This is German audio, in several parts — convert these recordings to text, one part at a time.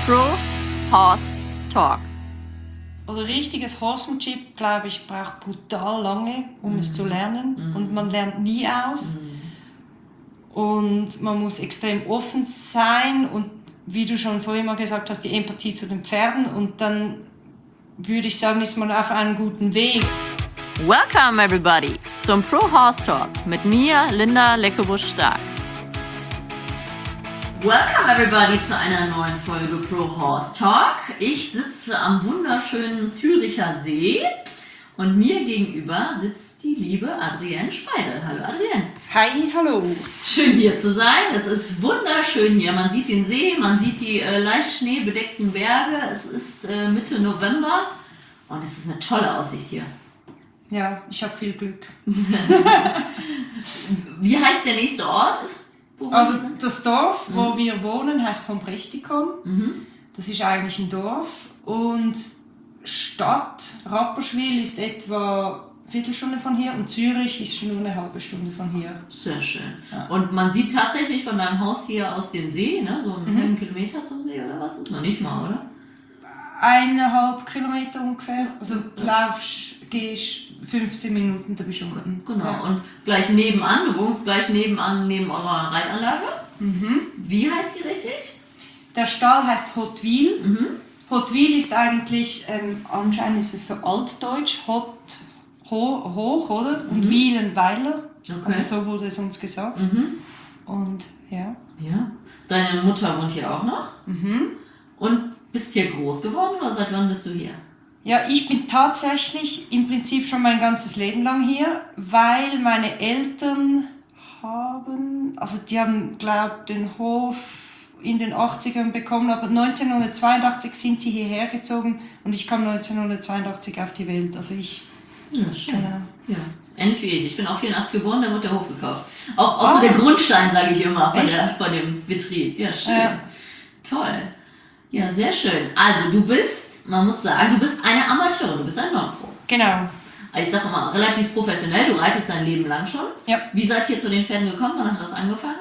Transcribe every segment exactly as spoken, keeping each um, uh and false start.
Pro Horse Talk. Also richtiges Horsemanship, glaube ich, braucht brutal lange, um mm. es zu lernen. Mm. Und man lernt nie aus. Mm. Und man muss extrem offen sein und wie du schon vorhin mal gesagt hast, die Empathie zu den Pferden. Und dann würde ich sagen, ist man auf einem guten Weg. Welcome everybody zum Pro Horse Talk mit mir, Linda Leckebusch-Stark. Welcome everybody zu einer neuen Folge Pro Horse Talk. Ich sitze am wunderschönen Züricher See und mir gegenüber sitzt die liebe Adrienne Speidel. Hallo Adrienne. Hi, hallo. Schön hier zu sein. Es ist wunderschön hier. Man sieht den See, man sieht die äh, leicht schneebedeckten Berge. Es ist äh, Mitte November und es ist eine tolle Aussicht hier. Ja, ich habe viel Glück. Wie heißt der nächste Ort? Also das Dorf, mhm. wo wir wohnen, heißt Hombrechtikon. Mhm. Das ist eigentlich ein Dorf. Und Stadt Rapperswil ist etwa eine Viertelstunde von hier und Zürich ist nur eine halbe Stunde von hier. Sehr schön. Ja. Und man sieht tatsächlich von deinem Haus hier aus den See, ne? So einen mhm. halben Kilometer zum See oder was? Ist noch nicht mal, oder? Eineinhalb Kilometer ungefähr. Also ja. laufst, gehst fünfzehn Minuten, da bist du unten. Genau, ja. Und gleich nebenan, du wohnst gleich nebenan, neben eurer Reitanlage. Mhm. Wie heißt die richtig? Der Stall heißt Hotwil. Mhm. Hotwil ist eigentlich, ähm, anscheinend ist es so altdeutsch, Hot, ho, hoch, oder? Und mhm. Wielen, Weiler. Okay. Also so wurde es uns gesagt. Mhm. Und ja. Ja. Deine Mutter wohnt hier auch noch? Mhm. Und bist hier groß geworden oder seit wann bist du hier? Ja, ich bin tatsächlich im Prinzip schon mein ganzes Leben lang hier, weil meine Eltern haben, also die haben, glaube ich, den Hof in den achtzigern bekommen, aber neunzehnhundertzweiundachtzig sind sie hierher gezogen und ich kam neunzehnhundertzweiundachtzig auf die Welt. Also ich, ja, schön. Genau. Ja. Ähnlich wie ich. Ich bin auch vierundachtzig geboren, da wurde der Hof gekauft. Auch, auch ah. so der Grundstein, sage ich immer, von, der, von dem Betrieb. Ja, schön. Äh. Toll. Ja, sehr schön. Also du bist, man muss sagen, du bist eine Amateurin, du bist ein Non-Pro. Genau. Ich sage immer, relativ professionell, du reitest dein Leben lang schon. Ja. Wie seid ihr zu den Pferden gekommen? Wann hat das angefangen?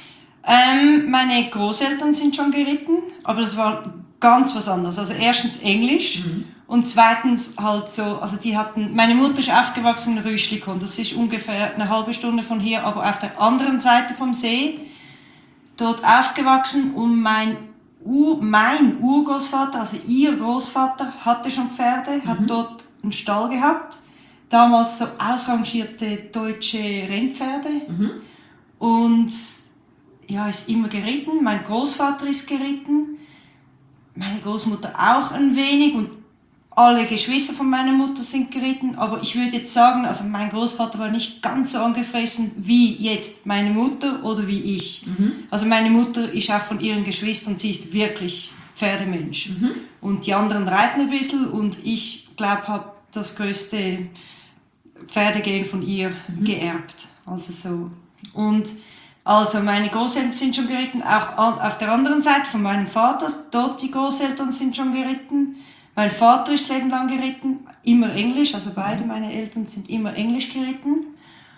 Ähm, meine Großeltern sind schon geritten, aber das war ganz was anderes. Also erstens Englisch mhm. und zweitens halt so, also die hatten, meine Mutter ist aufgewachsen in Rüschlikon, das ist ungefähr eine halbe Stunde von hier, aber auf der anderen Seite vom See, dort aufgewachsen und mein Ur, mein Urgroßvater, also ihr Großvater, hatte schon Pferde, mhm. hat dort einen Stall gehabt. Damals so ausrangierte deutsche Rennpferde. Mhm. Und ja, ist immer geritten. Mein Großvater ist geritten. Meine Großmutter auch ein wenig. Und alle Geschwister von meiner Mutter sind geritten. Aber ich würde jetzt sagen, also mein Großvater war nicht ganz so angefressen wie jetzt meine Mutter oder wie ich. Mhm. Also meine Mutter ist auch von ihren Geschwistern, sie ist wirklich Pferdemensch. Mhm. Und die anderen reiten ein bisschen und ich glaube, habe das größte Pferdegehen von ihr mhm. geerbt. Also so. Und also meine Großeltern sind schon geritten, auch auf der anderen Seite von meinem Vater, dort die Großeltern sind schon geritten. Mein Vater ist Leben lang geritten, immer Englisch, also beide meine Eltern sind immer Englisch geritten.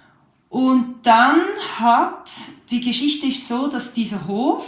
Und dann hat, die Geschichte ist so, dass dieser Hof,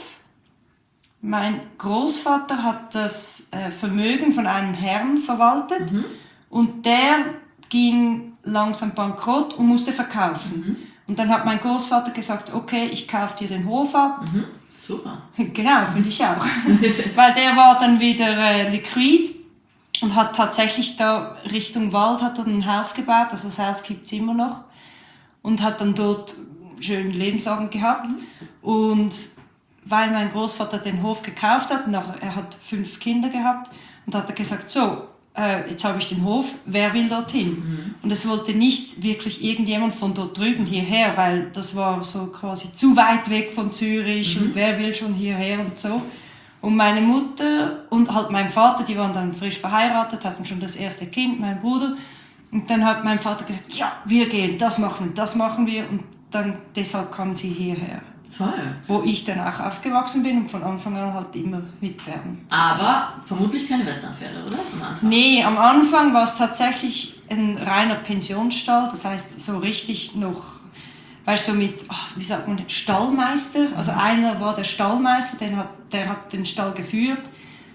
mein Großvater hat das äh, Vermögen von einem Herrn verwaltet mhm. und der ging langsam bankrott und musste verkaufen. Mhm. Und dann hat mein Großvater gesagt, okay, ich kaufe dir den Hof ab. Mhm. Super. Genau, finde ich auch. Weil der war dann wieder äh, liquid. Und hat tatsächlich da Richtung Wald hat er ein Haus gebaut, also das Haus gibt es immer noch. Und hat dann dort schön Lebensabend gehabt. Und weil mein Großvater den Hof gekauft hat, nachher, er hat fünf Kinder gehabt, und hat er gesagt, so, äh, jetzt habe ich den Hof, wer will dorthin? Mhm. Und es wollte nicht wirklich irgendjemand von dort drüben hierher, weil das war so quasi zu weit weg von Zürich mhm. und wer will schon hierher und so. Und meine Mutter und halt mein Vater, die waren dann frisch verheiratet, hatten schon das erste Kind, mein Bruder. Und dann hat mein Vater gesagt, ja, wir gehen, das machen wir, das machen wir. Und dann, deshalb kamen sie hierher. Toll. Wo ich dann auch aufgewachsen bin und von Anfang an halt immer mit Pferden. Aber vermutlich keine Westernpferde, oder? Am Anfang? Nee, am Anfang war es tatsächlich ein reiner Pensionsstall, das heißt so richtig noch, weißt du, so mit, wie sagt man, Stallmeister. Also einer war der Stallmeister, den hat, der hat den Stall geführt.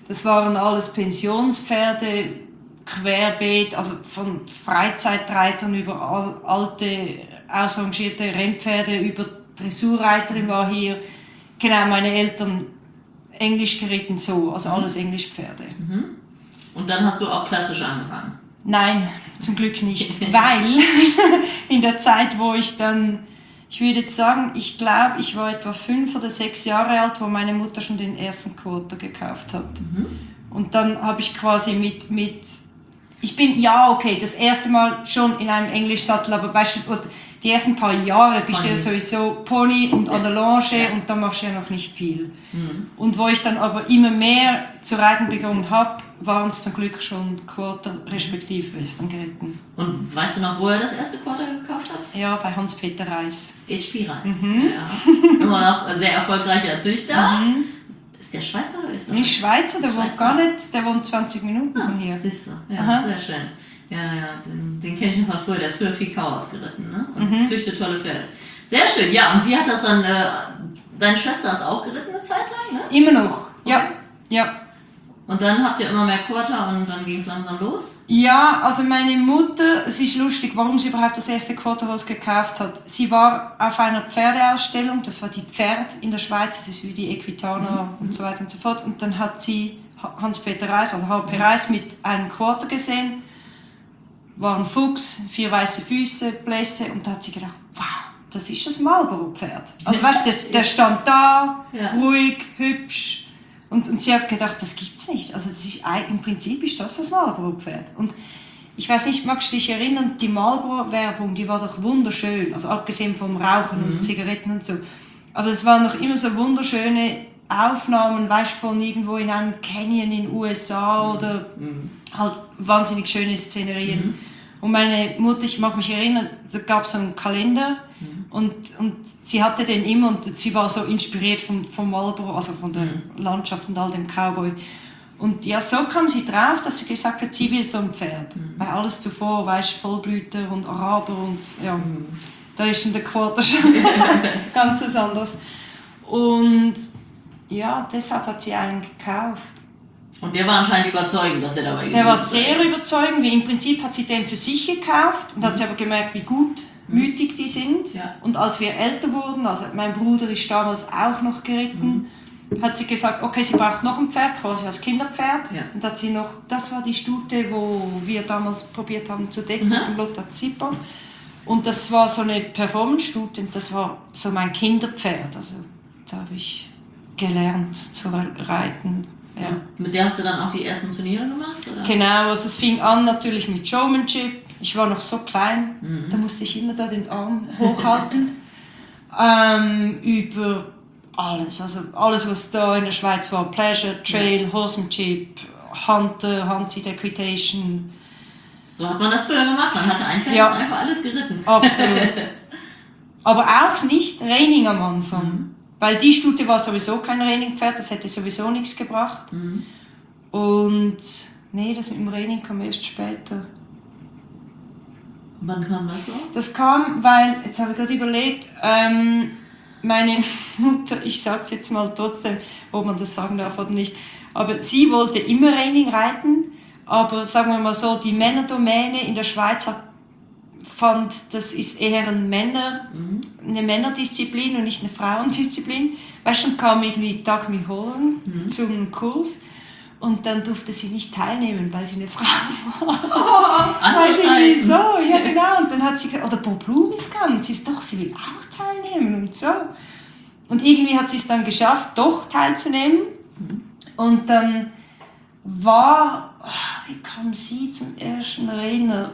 Das waren alles Pensionspferde, querbeet, also von Freizeitreitern über al- alte, ausrangierte Rennpferde, über Dressurreiterin war hier. Genau, meine Eltern Englisch geritten, so, also alles Englischpferde. Mhm. Und dann hast du auch klassisch angefangen? Nein, zum Glück nicht, weil in der Zeit, wo ich dann, ich würde jetzt sagen, ich glaube, ich war etwa fünf oder sechs Jahre alt, wo meine Mutter schon den ersten Quarter gekauft hat. Mhm. Und dann habe ich quasi mit, mit, ich bin, ja okay, das erste Mal schon in einem Englischsattel, aber weißt du, die ersten paar Jahre bist Pony. Du ja sowieso Pony und an der Longe ja. Und da machst du ja noch nicht viel. Mhm. Und wo ich dann aber immer mehr zu reiten begonnen habe, waren es zum Glück schon Quarter respektive Western geritten. Und weißt du noch, wo er das erste Quarter gekauft hat? Ja, bei Hans-Peter Reis. H P Reis. Mhm. Ja. Immer noch sehr erfolgreicher Züchter. Mhm. Ist der Schweizer oder Österreicher? Nicht Schweizer, der Schweizer. Wohnt gar nicht, der wohnt zwanzig Minuten ah, von hier. Siehst du, ja, Aha. Sehr schön. Ja, ja, den, den kenne ich schon von früher, der ist früher viel Chaos geritten, ne? Und mhm. züchtet tolle Pferde. Sehr schön, ja, und wie hat das dann, äh, deine Schwester ist auch geritten eine Zeit lang, ne? Immer noch, okay. ja, ja. Und dann habt ihr immer mehr Quarter und dann ging es langsam los? Ja, also meine Mutter, es ist lustig, warum sie überhaupt das erste Quarterhaus gekauft hat. Sie war auf einer Pferdeausstellung, das war die Pferd in der Schweiz, das ist wie die Equitana mhm. und so weiter und so fort. Und dann hat sie Hans-Peter Reis, also H P Reis, mit einem Quarter gesehen. War ein Fuchs, vier weiße Füße, Blässe, und da hat sie gedacht, wow, das ist das Marlboro-Pferd. Also weißt du, der, der stand da, ja. ruhig, hübsch, und, und sie hat gedacht, das gibt's nicht. Also das ist, im Prinzip ist das das Marlboro-Pferd. Und ich weiß nicht, magst du dich erinnern, die Marlboro-Werbung, die war doch wunderschön, also abgesehen vom Rauchen mhm. und Zigaretten und so. Aber es waren noch immer so wunderschöne Aufnahmen, weißt du, von irgendwo in einem Canyon in den U S A mhm. oder mhm. halt wahnsinnig schöne Szenerien. Mhm. Und meine Mutter, ich mag mich erinnern, da gab es so einen Kalender mhm. und, und sie hatte den immer und sie war so inspiriert vom, vom Marlboro, also von der mhm. Landschaft und all dem Cowboy. Und ja, so kam sie drauf, dass sie gesagt hat, sie will so ein Pferd. Mhm. Weil alles zuvor, weißt du, Vollblüter und Araber und ja, mhm. da ist in der Quarter schon ganz was anderes. Und ja, deshalb hat sie einen gekauft. Und der war anscheinend überzeugend, dass er dabei Der war sehr ist. überzeugend, weil im Prinzip hat sie den für sich gekauft und mhm. hat sie aber gemerkt, wie gut, mhm. mütig die sind. Ja. Und als wir älter wurden, also mein Bruder ist damals auch noch geritten, mhm. hat sie gesagt, okay, sie braucht noch ein Pferd, quasi als Kinderpferd. Ja. Und hat sie noch, das war die Stute, wo wir damals probiert haben zu decken, mhm. mit Lothar Zipper. Und das war so eine Performance-Stute und das war so mein Kinderpferd. Also da habe ich gelernt zu reiten. Ja. Mit der hast du dann auch die ersten Turniere gemacht? Oder? Genau, also es fing an natürlich mit Showmanship. Ich war noch so klein, mhm. da musste ich immer da den Arm hochhalten. ähm, über alles, also alles was da in der Schweiz war, Pleasure, Trail, ja. Horsemanship, Hunter, Handseat Equitation. So hat man das früher gemacht, man hatte ein Pferd, ja. einfach alles geritten. Absolut. Aber auch nicht Reining am Anfang. Mhm. Weil die Stute war sowieso kein Reining-Pferd, das hätte sowieso nichts gebracht. Mhm. Und nee, das mit dem Reining kam erst später. Wann kam das so? Das kam, weil, jetzt habe ich gerade überlegt, ähm, meine Mutter, ich sage es jetzt mal trotzdem, ob man das sagen darf oder nicht, aber sie wollte immer Reining reiten, aber sagen wir mal so, die Männerdomäne in der Schweiz hat fand, das ist eher ein Männer, mhm. eine Männerdisziplin und nicht eine Frauendisziplin. Weißt du, dann kam irgendwie Dagmy Holland mhm. zum Kurs und dann durfte sie nicht teilnehmen, weil sie eine Frau war. Oh, andere Zeiten. So, ja genau. Und dann hat sie gesagt, oder Bob Bloom ist gegangen. Sie ist doch, sie will auch teilnehmen und so. Und irgendwie hat sie es dann geschafft, doch teilzunehmen. Mhm. Und dann war, wie kam sie zum ersten Renner?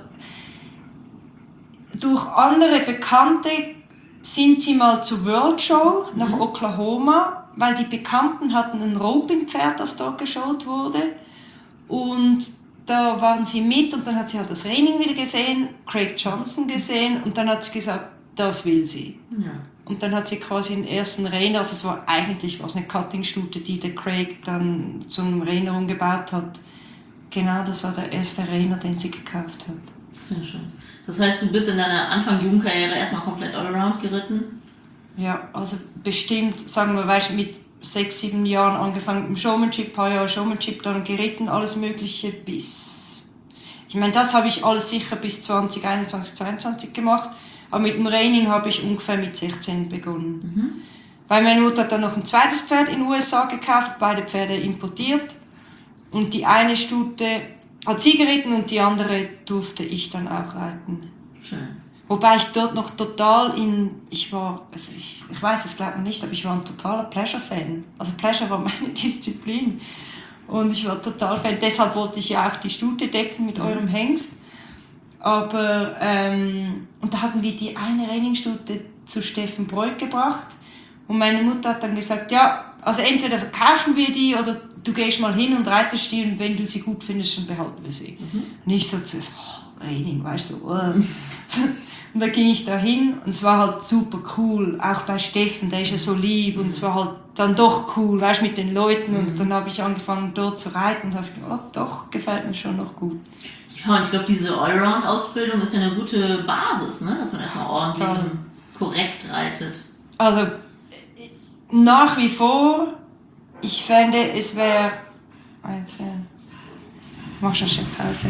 Durch andere Bekannte sind sie mal zur World Show nach mhm. Oklahoma, weil die Bekannten hatten ein Roping-Pferd, das dort geschaut wurde. Und da waren sie mit und dann hat sie halt das Reining wieder gesehen, Craig Johnson gesehen und dann hat sie gesagt, das will sie. Ja. Und dann hat sie quasi den ersten Reiner, also es war eigentlich was eine Cutting-Stute, die der Craig dann zum Reiner umgebaut hat. Genau, das war der erste Reiner, den sie gekauft hat. Sehr schön. Das heißt, du bist in deiner Anfang-Jugendkarriere erstmal komplett allround geritten? Ja, also bestimmt, sagen wir, weißt, mit sechs, sieben Jahren angefangen mit dem Showmanship, ein paar Jahre Showmanship, dann geritten, alles Mögliche bis... Ich meine, das habe ich alles sicher bis zwanzig einundzwanzig, zweiundzwanzig gemacht, aber mit dem Reining habe ich ungefähr mit sechzehn begonnen. Mhm. Weil meine Mutter hat dann noch ein zweites Pferd in den U S A gekauft, beide Pferde importiert und die eine Stute hat sie geritten und die andere durfte ich dann auch reiten. Schön. Wobei ich dort noch total in, ich war, also ich, ich weiß, das glaubt man nicht, aber ich war ein totaler Pleasure-Fan. Also Pleasure war meine Disziplin. Und ich war total Fan. Deshalb wollte ich ja auch die Stute decken mit eurem Hengst. Aber, ähm, und da hatten wir die eine Reiningstute zu Steffen Breuck gebracht. Und meine Mutter hat dann gesagt, ja, also entweder verkaufen wir die oder du gehst mal hin und reitest die und wenn du sie gut findest, dann behalten wir sie. Mhm. Und ich so, oh, Reining, weißt du, oh. Und dann ging ich da hin und es war halt super cool, auch bei Steffen, der ist ja so lieb und es war halt dann doch cool, weißt du, mit den Leuten und dann habe ich angefangen dort zu reiten und habe gedacht, oh doch, gefällt mir schon noch gut. Ja, und ich glaube, diese Allround-Ausbildung ist ja eine gute Basis, ne? Dass man erstmal ordentlich ja. und korrekt reitet. Also nach wie vor, ich fände, es wäre... Jetzt, äh, mach schon eine Pause.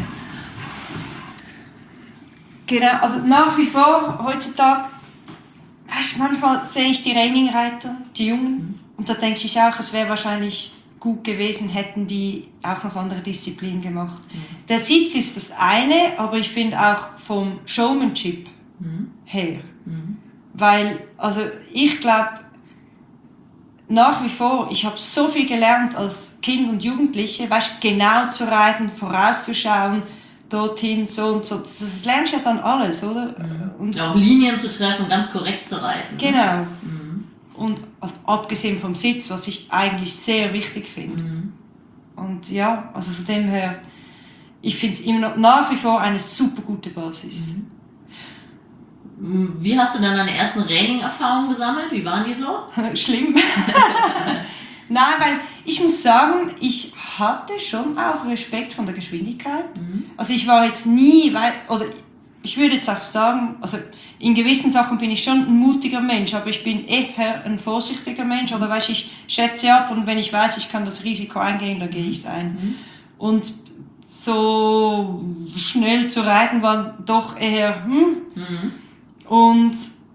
Genau, also nach wie vor, heutzutage, weißt, manchmal sehe ich die Reining-Reiter, die Jungen, mhm. und da denke ich auch, es wäre wahrscheinlich gut gewesen, hätten die auch noch andere Disziplinen gemacht. Mhm. Der Sitz ist das eine, aber ich finde auch vom Showmanship mhm. her. Mhm. Weil, also ich glaube, nach wie vor, ich habe so viel gelernt als Kind und Jugendliche, weißt, genau zu reiten, vorauszuschauen, dorthin, so und so. Das lernst du ja dann alles, oder? Mhm. Und auch Linien zu treffen, ganz korrekt zu reiten. Genau. Mhm. Und also, abgesehen vom Sitz, was ich eigentlich sehr wichtig finde. Mhm. Und ja, also von dem her, ich finde es immer noch nach wie vor eine super gute Basis. Mhm. Wie hast du dann deine ersten Reining-Erfahrungen gesammelt? Wie waren die so? Schlimm. Nein, weil ich muss sagen, ich hatte schon auch Respekt von der Geschwindigkeit. Mhm. Also ich war jetzt nie, weil, oder ich würde jetzt auch sagen, also in gewissen Sachen bin ich schon ein mutiger Mensch, aber ich bin eher ein vorsichtiger Mensch. Oder weißt, ich schätze ab und wenn ich weiß, ich kann das Risiko eingehen, dann gehe ich es ein. Mhm. Und so schnell zu reiten war doch eher, hm. Mhm. Und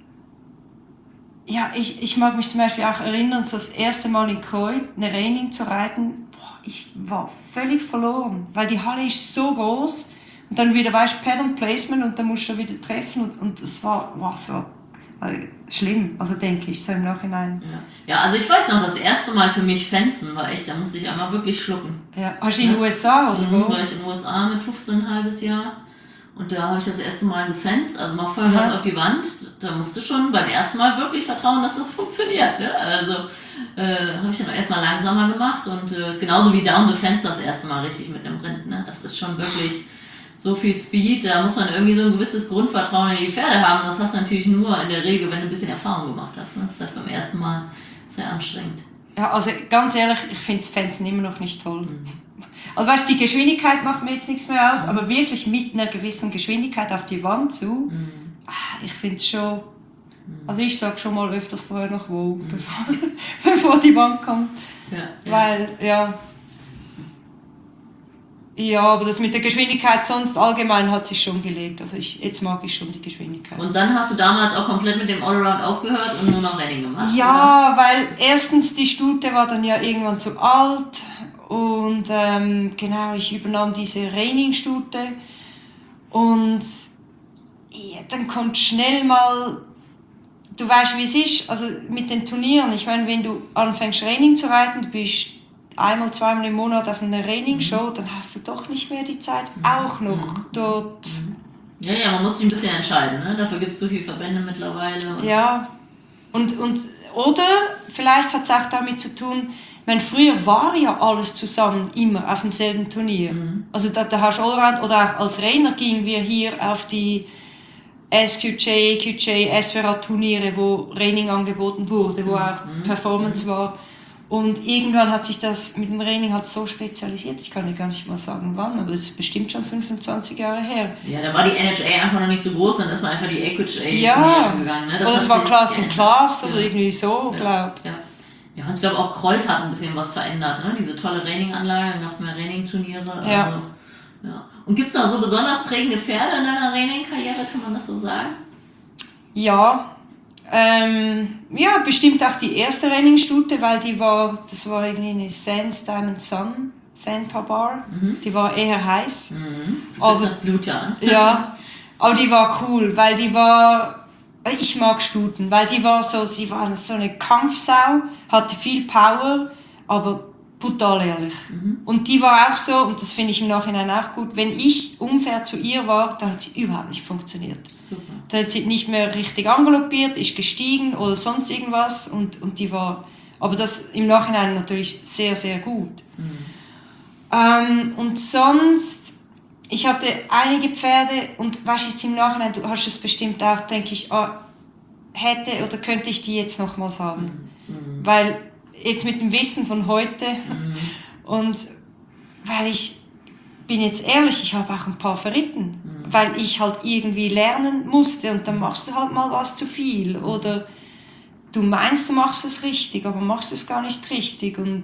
ja, ich, ich mag mich zum Beispiel auch erinnern, so das erste Mal in Kreuz eine Reining zu reiten, boah, ich war völlig verloren, weil die Halle ist so groß und dann wieder, weißt du, Pad und Placement und dann musst du wieder treffen und, und das war, war so also, schlimm, also denke ich, so im Nachhinein. Ja. ja, also ich weiß noch, das erste Mal für mich Fenzen war echt, da musste ich einmal wirklich schlucken. Ja. Hast du in den ja. U S A oder mhm, wo? War ich in den U S A mit fünfzehn, ein halbes Jahr. Und da habe ich das erste Mal gefenst, also mal Vollgas auf die Wand. Da musst du schon beim ersten Mal wirklich vertrauen, dass das funktioniert. Ne? Also äh, habe ich dann erstmal langsamer gemacht und es äh, ist genauso wie Down the Fence das erste Mal richtig mit einem Rind. Ne? Das ist schon wirklich so viel Speed, da muss man irgendwie so ein gewisses Grundvertrauen in die Pferde haben. Das hast du natürlich nur in der Regel, wenn du ein bisschen Erfahrung gemacht hast. Ne? Das ist das beim ersten Mal sehr anstrengend. Ja, also ganz ehrlich, ich finde das Fenzen immer noch nicht toll. Mhm. Also weißt, die Geschwindigkeit macht mir jetzt nichts mehr aus, aber wirklich mit einer gewissen Geschwindigkeit auf die Wand zu, mhm. ich finde es schon, also ich sage schon mal öfters vorher noch wo, mhm. bevor, bevor die Wand kommt, ja, ja. weil, ja, ja, aber das mit der Geschwindigkeit sonst allgemein hat sich schon gelegt, also ich, jetzt mag ich schon die Geschwindigkeit. Und dann hast du damals auch komplett mit dem Allround aufgehört und nur noch Reining gemacht? Ja, oder? Weil erstens die Stute war dann ja irgendwann zu alt. Und ähm, genau, ich übernahm diese Reining-Stute und ja, dann kommt schnell mal, du weißt wie es ist, also mit den Turnieren, ich meine, wenn du anfängst Reining zu reiten, du bist einmal, zweimal im Monat auf einer Reining-Show, dann hast du doch nicht mehr die Zeit, auch noch dort. Ja, ja, man muss sich ein bisschen entscheiden, ne? Dafür gibt es so viele Verbände mittlerweile. Und ja, und, und oder vielleicht hat es auch damit zu tun, ich meine, früher war ja alles zusammen immer auf demselben Turnier. Mhm. Also da, da hast du Allround, oder auch als Trainer gingen wir hier auf die S Q J, E Q J, S V R-Turniere, wo Reining angeboten wurde, wo auch mhm. Performance mhm. war. Und irgendwann hat sich das mit dem Reining halt so spezialisiert, ich kann dir gar nicht mal sagen wann, aber das ist bestimmt schon fünfundzwanzig Jahre her. Ja, da war die N H A einfach noch nicht so groß, dann ist man einfach die E Q J ja. gegangen. Ne? Das oder es war Class in Class oder irgendwie so, ja. glaube ich. Ja. Ja, und ich glaube auch Kreuz hat ein bisschen was verändert, ne? Diese tolle Reining-Anlage, dann gab es mehr Reining-Turniere. Ja. Also, ja. Und gibt es noch so besonders prägende Pferde in deiner Reining-Karriere, kann man das so sagen? Ja, ähm, ja, bestimmt auch die erste Reining-Stute, weil die war, das war irgendwie eine Sands Diamond Sun, Sandpabar, mhm. die war eher heiß. Mhm. Aber das Blut ja an. Ja, aber die war cool, weil die war, ich mag Stuten, weil die war so, sie war so eine Kampfsau, hatte viel Power, aber brutal ehrlich. Mhm. Und die war auch so, und das finde ich im Nachhinein auch gut, wenn ich unfair zu ihr war, dann hat sie überhaupt nicht funktioniert. Super. Da hat sie nicht mehr richtig angaloppiert, ist gestiegen oder sonst irgendwas und, und die war, aber das im Nachhinein natürlich sehr, sehr gut. Mhm. Ähm, und sonst, ich hatte einige Pferde und weißt du, jetzt im Nachhinein, du hast es bestimmt auch, denke ich, ah, hätte oder könnte ich die jetzt nochmals haben. Mhm. Weil jetzt mit dem Wissen von heute mhm. und weil ich bin jetzt ehrlich, ich habe auch ein paar verritten, mhm. weil ich halt irgendwie lernen musste und dann machst du halt mal was zu viel oder du meinst, du machst es richtig, aber machst es gar nicht richtig und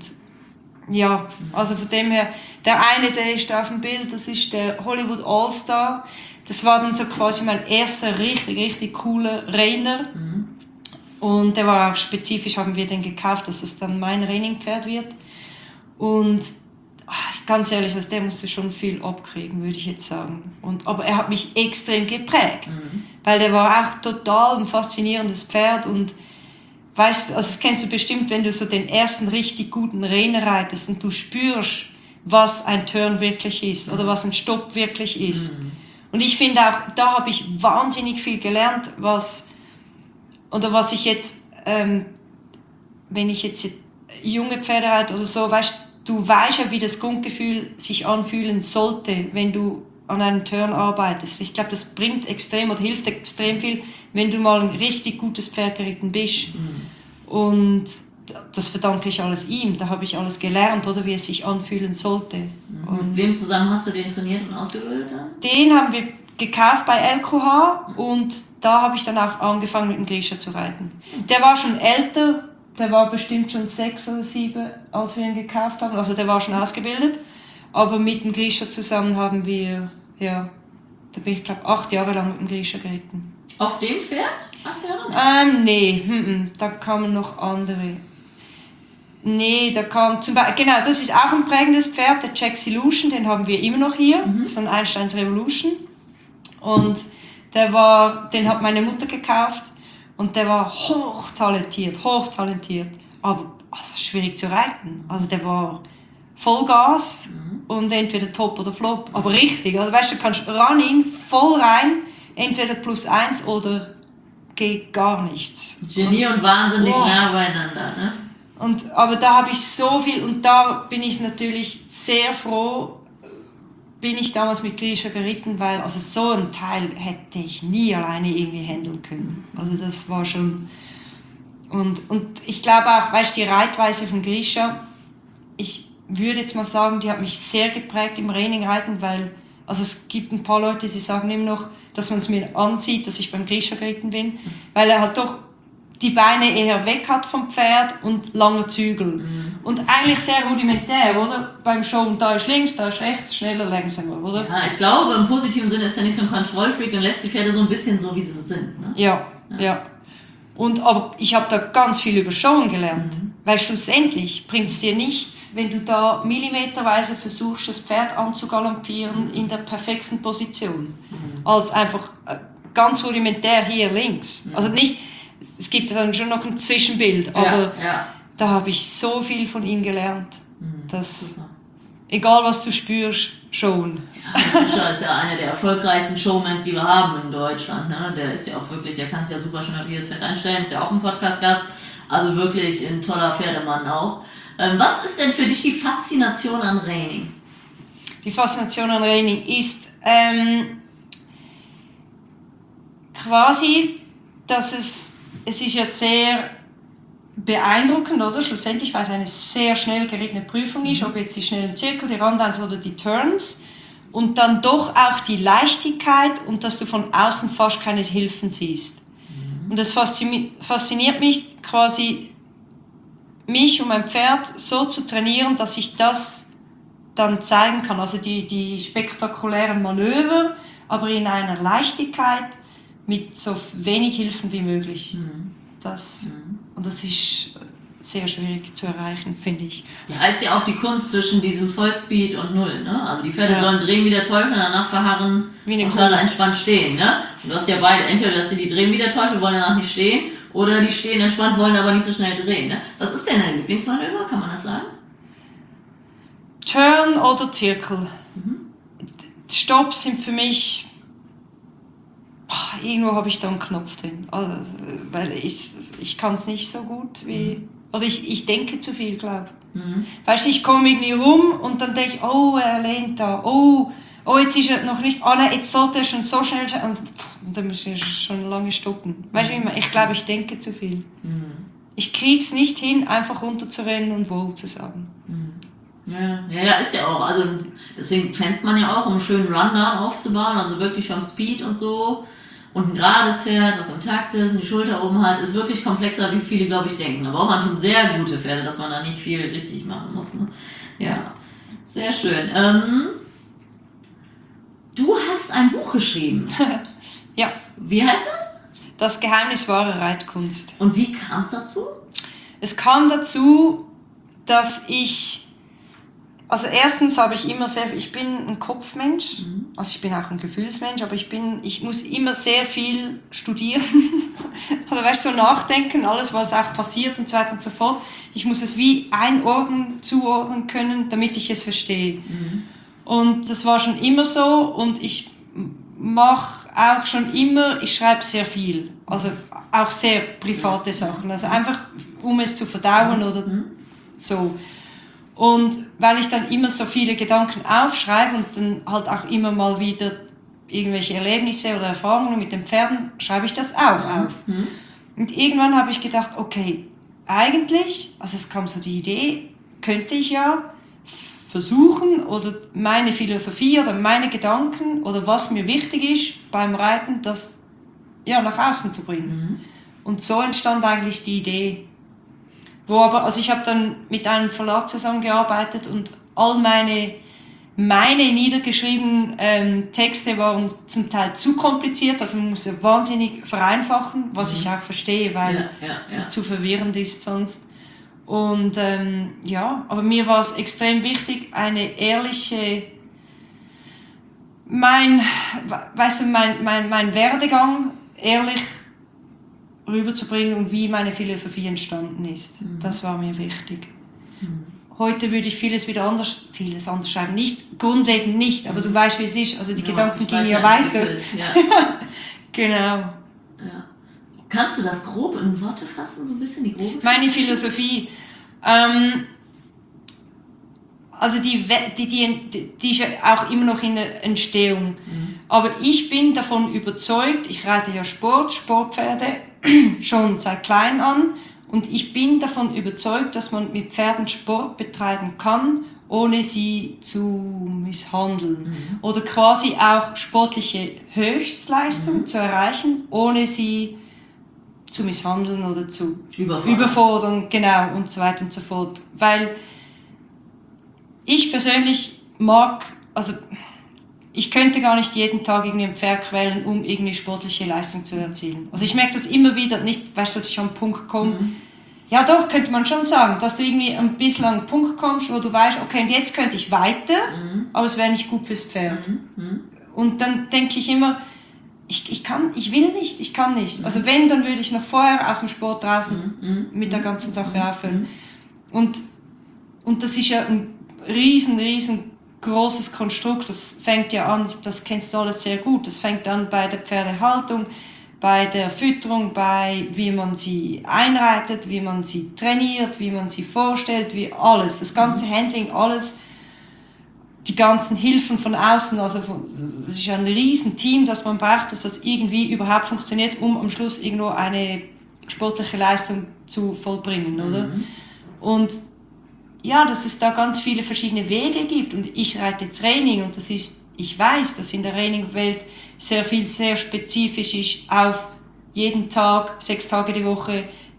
ja, also von dem her, der eine, der ist da auf dem Bild, das ist der Hollywood All-Star, das war dann so quasi mein erster richtig, richtig cooler Reiner. Mhm. Und der war auch spezifisch, haben wir den gekauft, dass es dann mein Reining-Pferd wird. Und ach, ganz ehrlich, also der musste schon viel abkriegen, würde ich jetzt sagen. Und, aber er hat mich extrem geprägt, mhm. weil der war auch total ein faszinierendes Pferd. Und weißt du, also das kennst du bestimmt, wenn du so den ersten richtig guten Reiner reitest und du spürst, was ein Turn wirklich ist mhm. oder was ein Stopp wirklich ist. Mhm. Und ich finde auch, da habe ich wahnsinnig viel gelernt, was oder was ich jetzt, ähm, wenn ich jetzt junge Pferde reite oder so, weißt du, weißt ja, wie das Grundgefühl sich anfühlen sollte, wenn du an einem Turn arbeitest. Ich glaube, das bringt extrem oder hilft extrem viel, wenn du mal ein richtig gutes Pferd geritten bist. Mhm. Und das verdanke ich alles ihm. Da habe ich alles gelernt, oder wie es sich anfühlen sollte. Mhm. Und mit wem zusammen hast du den trainiert und ausgebildet dann? Den haben wir gekauft bei L Q H und da habe ich dann auch angefangen mit dem Grisha zu reiten. Der war schon älter, der war bestimmt schon sechs oder sieben, als wir ihn gekauft haben, also der war schon ausgebildet, aber mit dem Grisha zusammen haben wir, ja, da bin ich glaube acht Jahre lang mit dem Grisha geritten. Auf dem Pferd? Acht Jahre? Ähm, nee, mm-mm, da kamen noch andere. Nee, da kam zum Beispiel, genau, das ist auch ein prägendes Pferd, der Jack Illusion, den haben wir immer noch hier, mhm. das ist ein Einsteins Revolution. Und der war, den hat meine Mutter gekauft und der war hochtalentiert, hochtalentiert, aber also schwierig zu reiten. Also der war Vollgas mhm. und entweder Top oder Flop, aber richtig. Also weißt du, du kannst ran, voll rein, entweder plus eins oder geht gar nichts. Genie und, und Wahnsinn liegen nah beieinander, ne? Und, aber da habe ich so viel und da bin ich natürlich sehr froh, bin ich damals mit Grisha geritten, weil also so ein Teil hätte ich nie alleine irgendwie handeln können. Also das war schon... Und, und ich glaube auch, weißt du, die Reitweise von Grisha, ich würde jetzt mal sagen, die hat mich sehr geprägt im Reining-Reiten, weil also es gibt ein paar Leute, die sagen immer noch, dass man es mir ansieht, dass ich beim Grisha geritten bin, weil er halt doch die Beine eher weg hat vom Pferd und lange Zügel. Mhm. Und eigentlich sehr rudimentär, oder? Beim Show, da ist links, da ist rechts, schneller, langsamer, oder? Ja, ich glaube, im positiven Sinne ist er nicht so ein Control-Freak und lässt die Pferde so ein bisschen so, wie sie sind. Ne? Ja, ja, ja. Und, aber ich habe da ganz viel über Showen gelernt. Mhm. Weil schlussendlich bringt es dir nichts, wenn du da millimeterweise versuchst, das Pferd anzugaloppieren mhm. in der perfekten Position. Mhm. Als einfach ganz rudimentär hier links. Mhm. Also nicht... Es gibt ja dann schon noch ein Zwischenbild, aber ja, ja. da habe ich so viel von ihm gelernt, mhm, dass super. Egal was du spürst, schon. Ja, Grisha ist ja einer der erfolgreichsten Showmans, die wir haben in Deutschland. Ne? Der ist ja auch wirklich, der kann sich ja super schon auf jedes Pferd einstellen, ist ja auch ein Podcast-Gast, also wirklich ein toller Pferdemann auch. Ähm, was ist denn für dich die Faszination an Reining? Die Faszination an Reining ist ähm, quasi, dass es Es ist ja sehr beeindruckend, oder? Schlussendlich, weil es eine sehr schnell gerittene Prüfung ist, ob jetzt die schnellen Zirkel, die Rundans oder die Turns. Und dann doch auch die Leichtigkeit und dass du von außen fast keine Hilfen siehst. Mhm. Und das fasziniert mich quasi, mich und mein Pferd so zu trainieren, dass ich das dann zeigen kann. Also die, die spektakulären Manöver, aber in einer Leichtigkeit mit so wenig Hilfen wie möglich. Mhm. Das, mhm. Und das ist sehr schwierig zu erreichen, finde ich. Ja, ist ja auch die Kunst zwischen diesem Vollspeed und Null. Ne? Also die Pferde ja. sollen drehen wie der Teufel, danach verharren und dann entspannt stehen. Ne? Und du hast ja beide, entweder dass sie die drehen wie der Teufel, wollen danach nicht stehen, oder die stehen entspannt, wollen aber nicht so schnell drehen. Ne? Was ist denn dein Lieblingsmanöver, kann man das sagen? Turn oder Zirkel. Mhm. Stops sind für mich... Irgendwo habe ich da einen Knopf drin. Also, weil ich, ich kann es nicht so gut wie... Mhm. Oder ich, ich denke zu viel, glaube ich. Mhm. Weißt du, ich komme irgendwie rum und dann denke ich, oh, er lehnt da, oh, oh, jetzt ist er noch nicht, ah, nein, jetzt sollte er schon so schnell sein. Und, und dann muss ich schon lange stoppen. Weißt du, mhm. ich glaube, ich denke zu viel. Mhm. Ich kriege es nicht hin, einfach runterzurennen und wow zu sagen. Mhm. Ja, ja, ja, ist ja auch. Also deswegen fänzt man ja auch, um einen schönen Rundown aufzubauen, also wirklich vom Speed und so. Und ein gerades Pferd, was im Takt ist, und die Schulter oben hat, ist wirklich komplexer, wie viele, glaube ich, denken. Da braucht man schon sehr gute Pferde, dass man da nicht viel richtig machen muss. Ne? Ja, sehr schön. Ähm, du hast ein Buch geschrieben. Ja. Wie heißt das? Das Geheimnis wahrer Reitkunst. Und wie kam es dazu? Es kam dazu, dass ich... Also erstens habe ich immer sehr, ich bin ein Kopfmensch, mhm. also ich bin auch ein Gefühlsmensch, aber ich bin, ich muss immer sehr viel studieren, oder weißt du, so nachdenken, alles was auch passiert und so weiter und so fort. Ich muss es wie einordnen, zuordnen können, damit ich es verstehe. Mhm. Und das war schon immer so und ich mache auch schon immer, ich schreibe sehr viel, also auch sehr private Sachen, also einfach um es zu verdauen oder mhm. so. Und weil ich dann immer so viele Gedanken aufschreibe und dann halt auch immer mal wieder irgendwelche Erlebnisse oder Erfahrungen mit den Pferden, schreibe ich das auch auf. Mhm. Und irgendwann habe ich gedacht, okay, eigentlich, also es kam so die Idee, könnte ich ja versuchen oder meine Philosophie oder meine Gedanken oder was mir wichtig ist beim Reiten, das ja, nach außen zu bringen. Mhm. Und so entstand eigentlich die Idee. Wo aber, also ich habe dann mit einem Verlag zusammengearbeitet und all meine, meine niedergeschriebenen ähm, Texte waren zum Teil zu kompliziert, also man muss ja wahnsinnig vereinfachen, was mhm. ich auch verstehe, weil ja, ja, ja. das zu verwirrend ist sonst. Und ähm, ja, aber mir war es extrem wichtig, eine ehrliche, mein, weißt du, mein, mein, mein Werdegang ehrlich rüberzubringen und wie meine Philosophie entstanden ist. Mhm. Das war mir wichtig. Mhm. Heute würde ich vieles wieder anders, vieles anders schreiben. Nicht, grundlegend nicht, aber mhm. du weißt, wie es ist. Also die ja, Gedanken gingen ja weiter. Ja. Genau. Ja. Kannst du das grob in Worte fassen, so ein bisschen die grobe Meine Philosophie, ähm, also die, die, die, die ist ja auch immer noch in der Entstehung. Mhm. Aber ich bin davon überzeugt, ich reite ja Sport, Sportpferde, schon seit klein an und ich bin davon überzeugt, dass man mit Pferden Sport betreiben kann, ohne sie zu misshandeln. Mhm. Oder quasi auch sportliche Höchstleistung mhm. zu erreichen, ohne sie zu misshandeln oder zu überfordern. überfordern, genau, und so weiter und so fort. Weil ich persönlich mag, also ich könnte gar nicht jeden Tag irgendwie ein Pferd quälen, um irgendwie sportliche Leistung zu erzielen. Also ich merke das immer wieder, nicht, weißt du, dass ich an einen Punkt komme, mhm. ja doch, könnte man schon sagen, dass du irgendwie ein bisschen an einen Punkt kommst, wo du weißt, okay, und jetzt könnte ich weiter, mhm. aber es wäre nicht gut fürs Pferd. Mhm. Und dann denke ich immer, ich, ich kann, ich will nicht, ich kann nicht. Mhm. Also wenn, dann würde ich noch vorher aus dem Sport draußen mhm. mit der ganzen Sache aufhören. Und, und das ist ja ein riesen, riesen großes Konstrukt, das fängt ja an, das kennst du alles sehr gut, das fängt an bei der Pferdehaltung, bei der Fütterung, bei wie man sie einreitet, wie man sie trainiert, wie man sie vorstellt, wie alles, das ganze Handling, alles, die ganzen Hilfen von außen, also das ist ein riesen Team, das man braucht, dass das irgendwie überhaupt funktioniert, um am Schluss irgendwo eine sportliche Leistung zu vollbringen, oder? Mhm. Und ja, dass es da ganz viele verschiedene Wege gibt und ich reite Training und das ist, ich weiß, dass in der Trainingwelt sehr viel sehr spezifisch ist auf jeden Tag, sechs Tage die Woche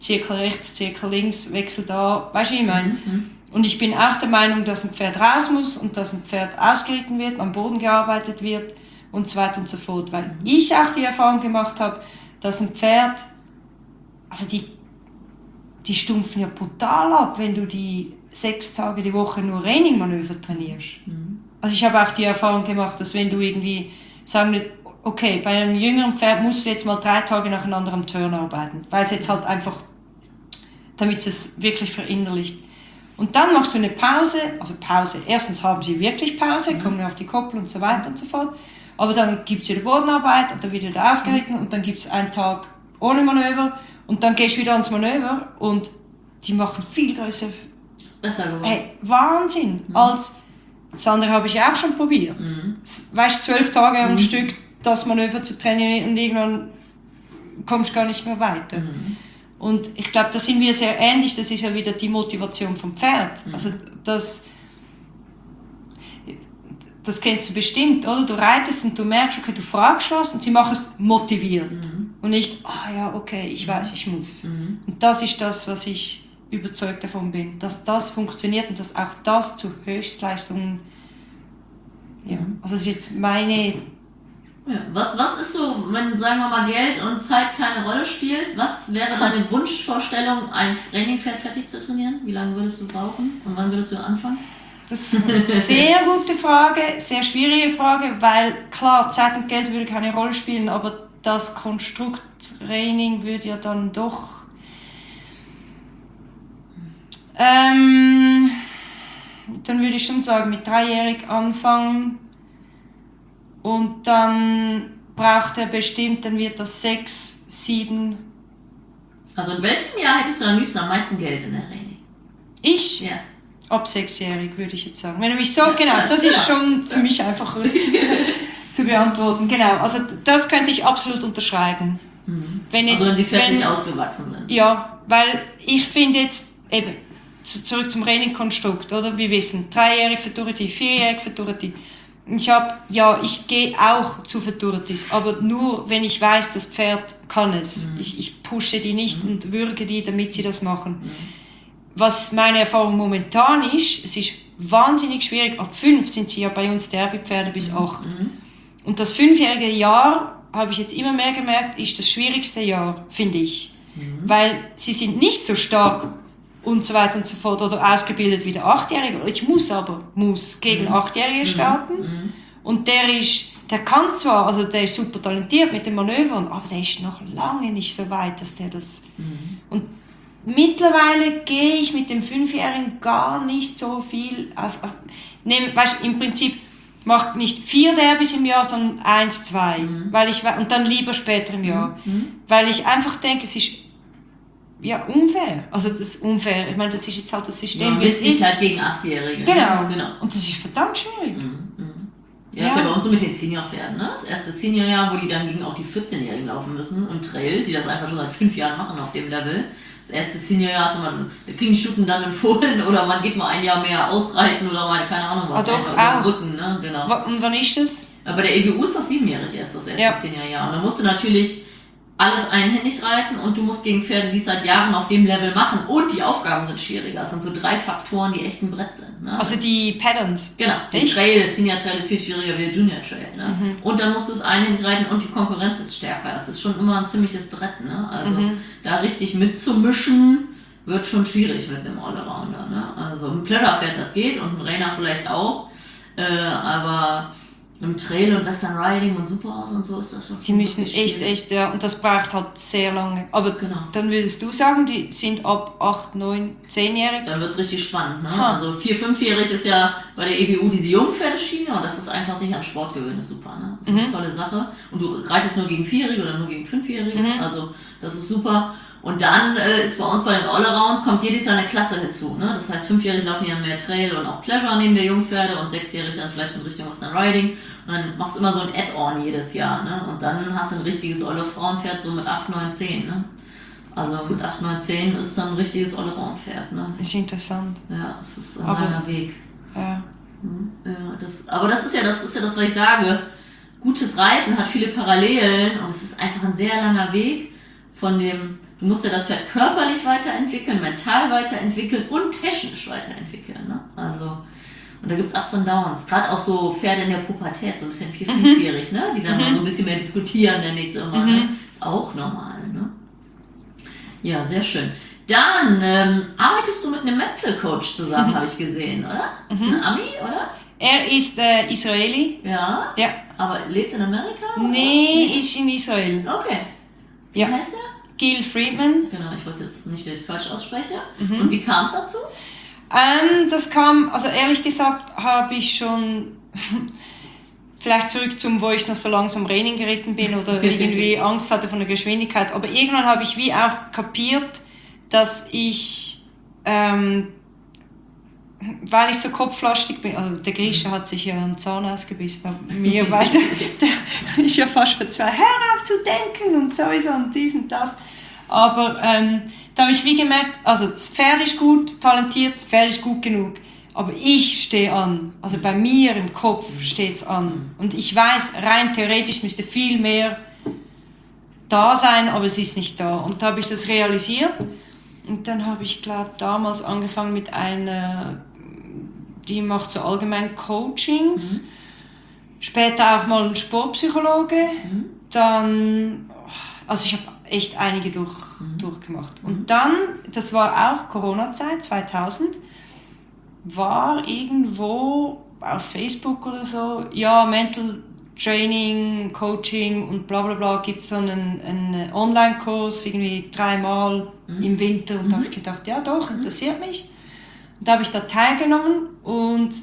Zirkel rechts, Zirkel links, Wechsel da, weißt du, wie ich meine? Mhm. Und ich bin auch der Meinung, dass ein Pferd raus muss und dass ein Pferd ausgeritten wird, am Boden gearbeitet wird und so weiter und so fort. Weil mhm. ich auch die Erfahrung gemacht habe, dass ein Pferd, also die, die stumpfen ja brutal ab, wenn du die sechs Tage die Woche nur Reining-Manöver trainierst. Mhm. Also ich habe auch die Erfahrung gemacht, dass wenn du irgendwie, sagen wir, okay, bei einem jüngeren Pferd musst du jetzt mal drei Tage nacheinander am Turn arbeiten, weil es jetzt halt einfach, damit es wirklich verinnerlicht. Und dann machst du eine Pause, also Pause, erstens haben sie wirklich Pause, kommen auf die Koppel und so weiter und so fort, aber dann gibt es wieder Bodenarbeit und dann wird wieder ausgeritten und dann gibt es einen Tag ohne Manöver und dann gehst du wieder ans Manöver und die machen viel größer. Besser geworden. Hey, Wahnsinn! Mhm. Als, das andere habe ich auch schon probiert. Mhm. Weißt du, zwölf Tage am mhm. Stück das Manöver zu trainieren und irgendwann kommst du gar nicht mehr weiter. Mhm. Und ich glaube, da sind wir sehr ähnlich, das ist ja wieder die Motivation vom Pferd. Mhm. Also das, das kennst du bestimmt, oder? Du reitest und du merkst, okay, du fragst was und sie machen es motiviert. Mhm. Und nicht, ah ja, okay, ich weiß, ich muss. Mhm. Und das ist das, was ich überzeugt davon bin, dass das funktioniert und dass auch das zu Höchstleistungen, ja, also das ist jetzt meine... Ja, was, was ist so, wenn, sagen wir mal, Geld und Zeit keine Rolle spielt, was wäre deine Wunschvorstellung, ein Trainingpferd fertig zu trainieren? Wie lange würdest du brauchen und wann würdest du anfangen? Das ist eine sehr gute Frage, sehr schwierige Frage, weil klar, Zeit und Geld würde keine Rolle spielen, aber das Konstrukt Training würde ja dann doch... Ähm, dann würde ich schon sagen, mit dreijährig anfangen und dann braucht er bestimmt, dann wird das sechs, sieben. Also in welchem Jahr hättest du am liebsten am meisten Geld in der Training? Ich? Ja. Ab sechsjährig würde ich jetzt sagen. Wenn du mich so, ja, genau, das ist ja schon für mich einfacher zu beantworten. Genau, also das könnte ich absolut unterschreiben. Mhm. Wenn jetzt, also wenn die fertig wenn, ausgewachsen sind. Ja, weil ich finde jetzt, eben, zurück zum Reining-Konstrukt, oder? Wir wissen, dreijährig Futurity, vierjährig Futurity. Ich habe, ja, ich gehe auch zu Futurities, aber nur, wenn ich weiß, das Pferd kann es. Mhm. Ich, ich pushe die nicht mhm. und würge die, damit sie das machen. Mhm. Was meine Erfahrung momentan ist, es ist wahnsinnig schwierig. Ab fünf sind sie ja bei uns Derby-Pferde bis acht. Mhm. Und das fünfjährige Jahr, habe ich jetzt immer mehr gemerkt, ist das schwierigste Jahr, finde ich. Mhm. Weil sie sind nicht so stark und so weiter und so fort, oder ausgebildet wie der Achtjährige. Ich muss aber, muss gegen mhm. Achtjährige starten. Mhm. Und der ist, der kann zwar, also der ist super talentiert mit den Manövern, aber der ist noch lange nicht so weit, dass der das... Mhm. Und mittlerweile gehe ich mit dem Fünfjährigen gar nicht so viel auf... auf nehm, weißt, im Prinzip macht nicht vier Derbys im Jahr, sondern eins, zwei. Mhm. Weil ich, und dann lieber später im Jahr. Mhm. Weil ich einfach denke, es ist... Ja, unfair. Also das ist unfair. Ich meine, das ist jetzt halt das System, ja, wie es ist. Halt gegen Achtjährige. Genau. genau. Und das ist verdammt schwierig. Mhm. Ja, das ja. ist ja bei uns so mit den Senior-Pferden, ne? Das erste Senior-Jahr, wo die dann gegen auch die vierzehnjährigen laufen müssen und Trail, die das einfach schon seit fünf Jahren machen auf dem Level. Das erste Senior-Jahr, also man, da kriegen die Stuten dann empfohlen oder man geht mal ein Jahr mehr ausreiten oder mal, keine Ahnung was. Ah, doch, auch. Rücken, ne? Genau. Und wann ist das? Aber bei der E W U ist das siebenjährig erst, das erste ja. Senior-Jahr. Und da musst du natürlich alles einhändig reiten und du musst gegen Pferde, die es seit Jahren auf dem Level machen und die Aufgaben sind schwieriger. Das sind so drei Faktoren, die echt ein Brett sind. Ne? Also die Patterns. Genau. Der Trail, der Senior Trail ist viel schwieriger wie der Junior Trail. Ne? Mhm. Und dann musst du es einhändig reiten und die Konkurrenz ist stärker. Das ist schon immer ein ziemliches Brett. Ne? Also mhm. da richtig mitzumischen wird schon schwierig mit einem Allrounder. Ne? Also ein Pleasure-Pferd, das geht und ein Reiner vielleicht auch. Äh, aber im Trail und Western Riding und Superhouse und so ist das schon. Die müssen echt, echt, ja, und das braucht halt sehr lange. Aber genau. Dann würdest du sagen, die sind ab acht, neun, zehnjährig? Dann wird es richtig spannend. Ne? Also vier, fünfjährig ist ja bei der E W U diese Jungpferdeschiene und das ist einfach sich an Sport gewöhnen, ist super. Ne? Das ist mhm. eine tolle Sache. Und du reitest nur gegen Vierjährige oder nur gegen Fünfjährige, mhm. also das ist super. Und dann äh, ist bei uns bei den Allround, kommt jedes Jahr eine Klasse hinzu. Ne? Das heißt, fünfjährig laufen die dann mehr Trail und auch Pleasure neben der Jungpferde und sechsjährig dann vielleicht in Richtung Western Riding. Und dann machst du immer so ein Add-on jedes Jahr. Ne? Und dann hast du ein richtiges Olle-Frauenpferd so mit acht, neun, zehn. Ne? Also mit acht, neun, zehn ist dann ein richtiges Allround-Pferd. Ne? Das ist interessant. Ja, es ist ein langer Weg. Ja. ja das, aber das ist ja das, ist ja das, was ich sage. Gutes Reiten hat viele Parallelen und es ist einfach ein sehr langer Weg. von dem, du musst ja das Pferd körperlich weiterentwickeln, mental weiterentwickeln und technisch weiterentwickeln. Ne? Also, und da gibt es Ups und Downs. Gerade auch so Pferde in der Pubertät, so ein bisschen vier-, fünfjährig, ne? Die dann mhm. mal so ein bisschen mehr diskutieren, nenne ich es immer. Mhm. Ne? Ist auch normal. Ne? Ja, sehr schön. Dann ähm, arbeitest du mit einem Mental Coach zusammen, mhm. habe ich gesehen, oder? Mhm. Ist ein Ami, oder? Er ist äh, Israeli. Ja? Ja. Aber lebt in Amerika? Oder? Nee, nee, ist in Israel. Okay. Wie ja. heißt er? Gil Friedman. Genau, ich wollte jetzt nicht, dass ich es falsch ausspreche. Mhm. Und wie kam es dazu? Ähm, das kam, also ehrlich gesagt, habe ich schon vielleicht zurück zum, wo ich noch so langsam Rennen geritten bin oder irgendwie Angst hatte von der Geschwindigkeit. Aber irgendwann habe ich wie auch kapiert, dass ich, ähm, weil ich so kopflastig bin, also der Grieche hat sich ja einen Zahn ausgebissen an mir, weil der, der ist ja fast verzweifelt, hör auf zu denken und sowieso und dies und das. Aber ähm, da habe ich wie gemerkt, also das Pferd ist gut, talentiert, das Pferd ist gut genug, aber ich stehe an. Also bei mir im Kopf steht es an. Und ich weiß, rein theoretisch müsste viel mehr da sein, aber es ist nicht da. Und da habe ich das realisiert. Und dann habe ich, glaube damals angefangen mit einer, die macht so allgemein Coachings. Mhm. Später auch mal ein Sportpsychologe. Mhm. Dann, also ich habe echt einige durch, mhm. durchgemacht. Und dann, das war auch Corona-Zeit, zweitausend, war irgendwo auf Facebook oder so, ja, Mental Training, Coaching und bla bla bla, gibt es so einen, einen Online-Kurs, irgendwie dreimal mhm. im Winter. Und mhm. da habe ich gedacht, ja doch, interessiert mich. Und da habe ich da teilgenommen und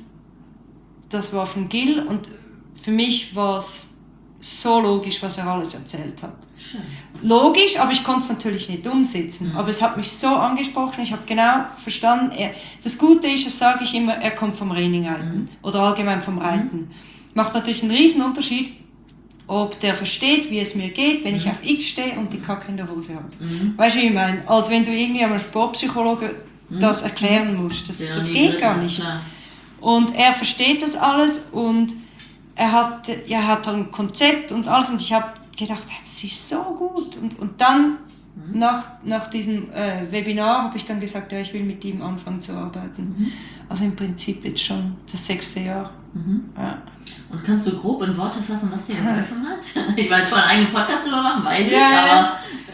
das war von Gil. Und für mich war es so logisch, was er alles erzählt hat. Schön. Logisch, aber ich konnte es natürlich nicht umsetzen. Mhm. Aber es hat mich so angesprochen, ich habe genau verstanden, er, das Gute ist, das sage ich immer, er kommt vom Reining-Reiten mhm. oder allgemein vom Reiten. Mhm. Macht natürlich einen riesen Unterschied, ob der versteht, wie es mir geht, wenn mhm. ich auf X stehe und die Kacke in der Hose habe. Mhm. Weißt du, wie ich meine? Als wenn du irgendwie einem Sportpsychologe mhm. das erklären musst. Das, ja, das geht gar nicht. Klar. Und er versteht das alles und er hat, er hat ein Konzept und alles und ich habe gedacht, das ist so gut. Und, und dann, mhm. nach, nach diesem äh, Webinar, habe ich dann gesagt, ja, ich will mit ihm anfangen zu arbeiten. Mhm. Also im Prinzip jetzt schon das sechste Jahr. Mhm. Ja. Und kannst du grob in Worte fassen, was dir geholfen hat? Ich weiß, von einem eigenen Podcast drüber machen, weiß ja, ich, aber...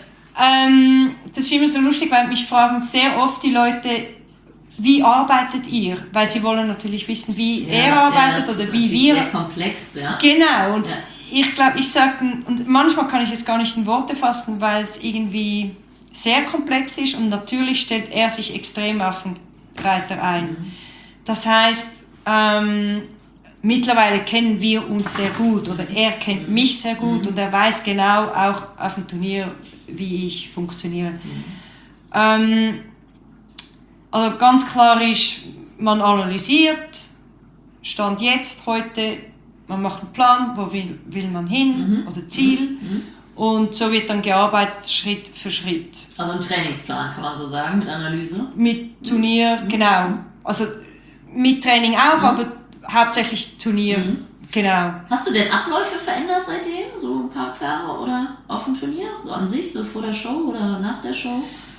Ähm, das ist immer so lustig, weil mich fragen sehr oft die Leute, wie arbeitet ihr? Weil sie wollen natürlich wissen, wie ja, er arbeitet ja, oder wie wir... Sehr komplex, ja. Genau, und ja. ich glaube, ich sage, und manchmal kann ich es gar nicht in Worte fassen, weil es irgendwie sehr komplex ist und natürlich stellt er sich extrem auf den Reiter ein. Mhm. Das heißt, ähm, mittlerweile kennen wir uns sehr gut oder er kennt mich sehr gut mhm. und er weiß genau auch auf dem Turnier, wie ich funktioniere. Mhm. Ähm, also ganz klar ist, man analysiert, Stand jetzt, heute, man macht einen Plan, wo will, will man hin mhm. oder Ziel mhm. und so wird dann gearbeitet Schritt für Schritt. Also ein Trainingsplan kann man so sagen, mit Analyse? Mit Turnier, mhm. genau. Also mit Training auch, mhm. aber hauptsächlich Turnier, mhm. genau. Hast du denn Abläufe verändert seitdem? So ein paar klare oder auf dem Turnier? So an sich, so vor der Show oder nach der Show?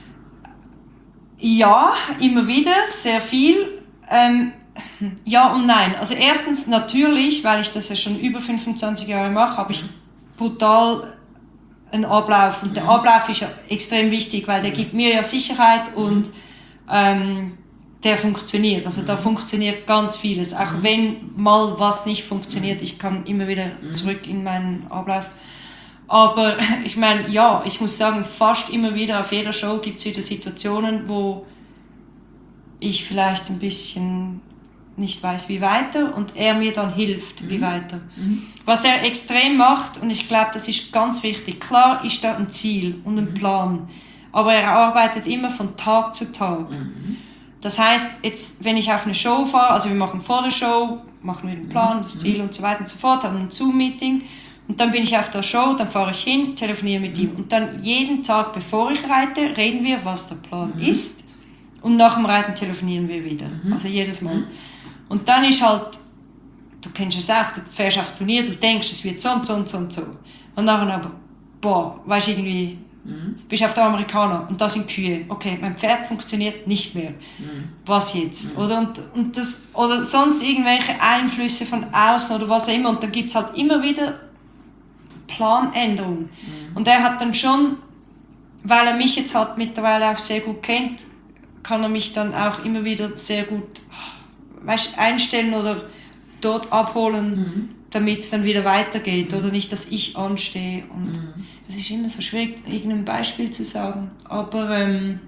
Ja, immer wieder, sehr viel. Ähm, ja und nein. Also erstens natürlich, weil ich das ja schon über fünfundzwanzig Jahre mache, habe ich brutal einen Ablauf. Und der mhm. Ablauf ist ja extrem wichtig, weil der gibt mir ja Sicherheit und ähm, der funktioniert. Also da funktioniert ganz vieles. Auch mhm. wenn mal was nicht funktioniert, ich kann immer wieder zurück in meinen Ablauf. Aber ich meine, ja, ich muss sagen, fast immer wieder auf jeder Show gibt es wieder Situationen, wo ich vielleicht ein bisschen nicht weiß, wie weiter und er mir dann hilft, mhm. wie weiter. Mhm. Was er extrem macht, und ich glaube, das ist ganz wichtig, klar ist da ein Ziel und ein mhm. Plan, aber er arbeitet immer von Tag zu Tag. Mhm. Das heißt, jetzt, wenn ich auf eine Show fahre, also wir machen vor der Show, machen wir den Plan, das Ziel und so weiter und so fort, haben ein Zoom-Meeting und dann bin ich auf der Show, dann fahre ich hin, telefoniere mit ihm und dann jeden Tag, bevor ich reite, reden wir, was der Plan mhm. ist und nach dem Reiten telefonieren wir wieder, mhm. also jedes Mal. Und dann ist halt, du kennst es auch, du fährst aufs Turnier, du denkst, es wird so und so und so und so. Und nachher aber, boah, weißt du, irgendwie Mhm. Bist auf der Amerikaner und da sind Kühe. Okay, mein Pferd funktioniert nicht mehr. Mhm. Was jetzt? Mhm. Oder, und, und das, oder sonst irgendwelche Einflüsse von außen oder was auch immer. Und dann gibt es halt immer wieder Planänderungen. Mhm. Und er hat dann schon, weil er mich jetzt halt mittlerweile auch sehr gut kennt, kann er mich dann auch immer wieder sehr gut, weißt, einstellen oder dort abholen, mhm. damit es dann wieder weitergeht. Mhm. Oder nicht, dass ich anstehe. Und mhm. das ist immer so schwierig, irgendein Beispiel zu sagen. Aber ähm,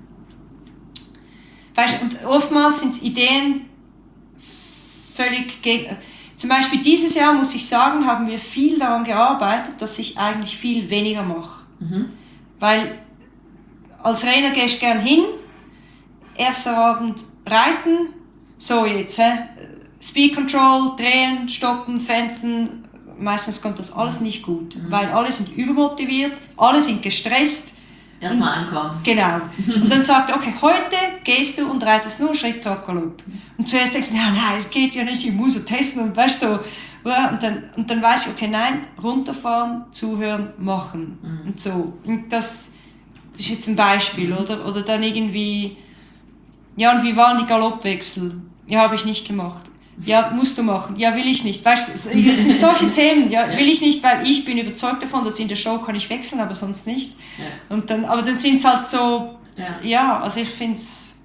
weißt, und oftmals sind es Ideen völlig gegen. Zum Beispiel dieses Jahr, muss ich sagen, haben wir viel daran gearbeitet, dass ich eigentlich viel weniger mache. Mhm. Weil als Trainer gehst du gern hin, erster Abend reiten, so jetzt, hä? Speed Control, drehen, stoppen, fenzen, meistens kommt das alles nicht gut, mhm. weil alle sind übermotiviert, alle sind gestresst. Erstmal ankommen. Genau. Und dann sagt er, okay, heute gehst du und reitest nur Schritt, Trab, Galopp. Und zuerst denkst du, nein, nein, es geht ja nicht, ich muss so testen und weißt so. Und dann, und dann weiß ich, okay, nein, runterfahren, zuhören, machen. Mhm. Und so. Und das, das ist jetzt ein Beispiel, oder? Oder dann irgendwie, ja, und wie waren die Galoppwechsel? Ja, habe ich nicht gemacht. Ja, musst du machen. Ja, will ich nicht. Weißt du, das sind solche Themen. Ja, will ich nicht, weil ich bin überzeugt davon, dass in der Show kann ich wechseln, aber sonst nicht. Ja. Und dann, aber dann sind es halt so, ja, ja, also ich finde es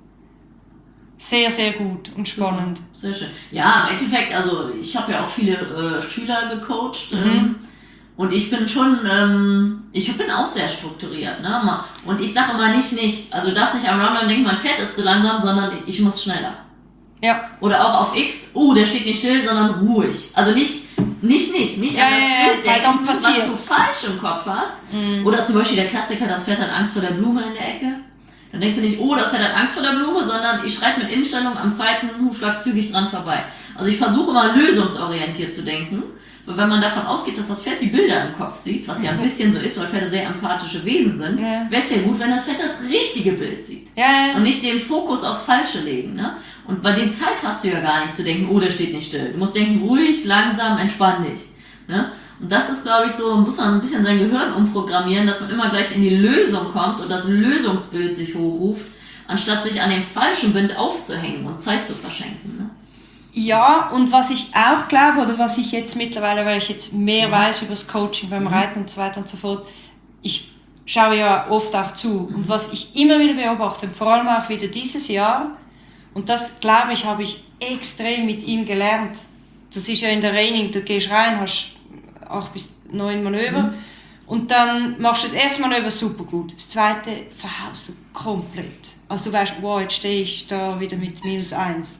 sehr, sehr gut und spannend. Sehr schön. Ja, im Endeffekt, also ich habe ja auch viele äh, Schüler gecoacht. Mhm. Ähm, und ich bin schon, ähm, ich bin auch sehr strukturiert. Ne? Und ich sage immer nicht, nicht. Also du darfst nicht am Rundown denken, mein Pferd ist zu langsam, sondern ich muss schneller. Ja. Oder auch auf X, oh, der steht nicht still, sondern ruhig. Also nicht, nicht, nicht, nicht ja, an das Bild ja, denken, was du falsch im Kopf hast. Mhm. Oder zum Beispiel der Klassiker, das Pferd hat Angst vor der Blume in der Ecke. Dann denkst du nicht, oh, das Pferd hat Angst vor der Blume, sondern ich schreite mit Innenstellung am zweiten Hufschlag zügig dran vorbei. Also ich versuche immer lösungsorientiert zu denken. Weil wenn man davon ausgeht, dass das Pferd die Bilder im Kopf sieht, was ja ein bisschen so ist, weil Pferde sehr empathische Wesen sind, ja. wäre es ja gut, wenn das Pferd das richtige Bild sieht. Ja, ja. Und nicht den Fokus aufs Falsche legen. Ne? Und weil den Zeit hast du ja gar nicht zu denken, oh, der steht nicht still. Du musst denken, ruhig, langsam, entspann dich. Ne? Und das ist, glaube ich, so, muss man ein bisschen sein Gehirn umprogrammieren, dass man immer gleich in die Lösung kommt und das Lösungsbild sich hochruft, anstatt sich an dem falschen Bild aufzuhängen und Zeit zu verschenken. Ne? Ja, und was ich auch glaube, oder was ich jetzt mittlerweile, weil ich jetzt mehr mhm. weiß über das Coaching beim Reiten und so weiter und so fort, ich schaue ja oft auch zu. Mhm. Und was ich immer wieder beobachte, vor allem auch wieder dieses Jahr, und das, glaube ich, habe ich extrem mit ihm gelernt. Das ist ja in der Training, du gehst rein, hast acht bis neun Manöver mhm. und dann machst du das erste Manöver super gut. Das zweite verhaust du komplett. Also du weißt, wow, jetzt stehe ich da wieder mit minus eins.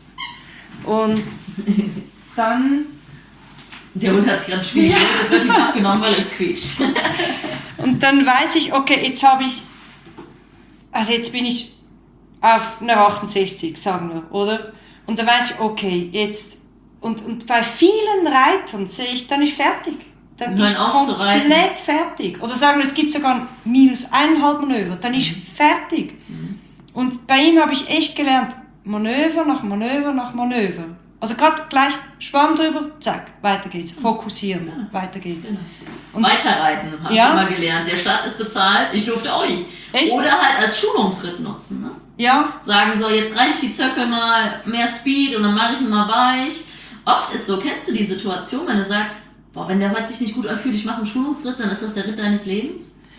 Und dann... Der Hund hat sich gerade schwierig, ja. Das wird ihm abgenommen, weil es quietscht. Und dann weiß ich, okay, jetzt habe ich... Also jetzt bin ich auf einer achtundsechzig, sagen wir, oder? Und dann weiß ich, okay, jetzt... Und, und bei vielen Reitern sehe ich, dann ist fertig. Dann ist komplett fertig. Oder sagen wir, es gibt sogar minus eineinhalb Manöver, dann ist mhm. fertig. Mhm. Und bei ihm habe ich echt gelernt, Manöver nach Manöver nach Manöver. Also gerade gleich Schwamm drüber, zack, weiter geht's. Fokussieren, ja. weiter geht's. Genau. Und Weiterreiten, habe ja. ich mal gelernt. Der Start ist bezahlt, ich durfte auch nicht. Echt? Oder halt als Schulungsritt nutzen. Ne? Ja. Sagen so, jetzt reite ich die Zöcke mal mehr Speed und dann mache ich ihn mal weich. Oft ist so, kennst du die Situation, wenn du sagst, boah, wenn der heute sich nicht gut anfühlt, ich mache einen Schulungsritt, dann ist das der Ritt deines Lebens?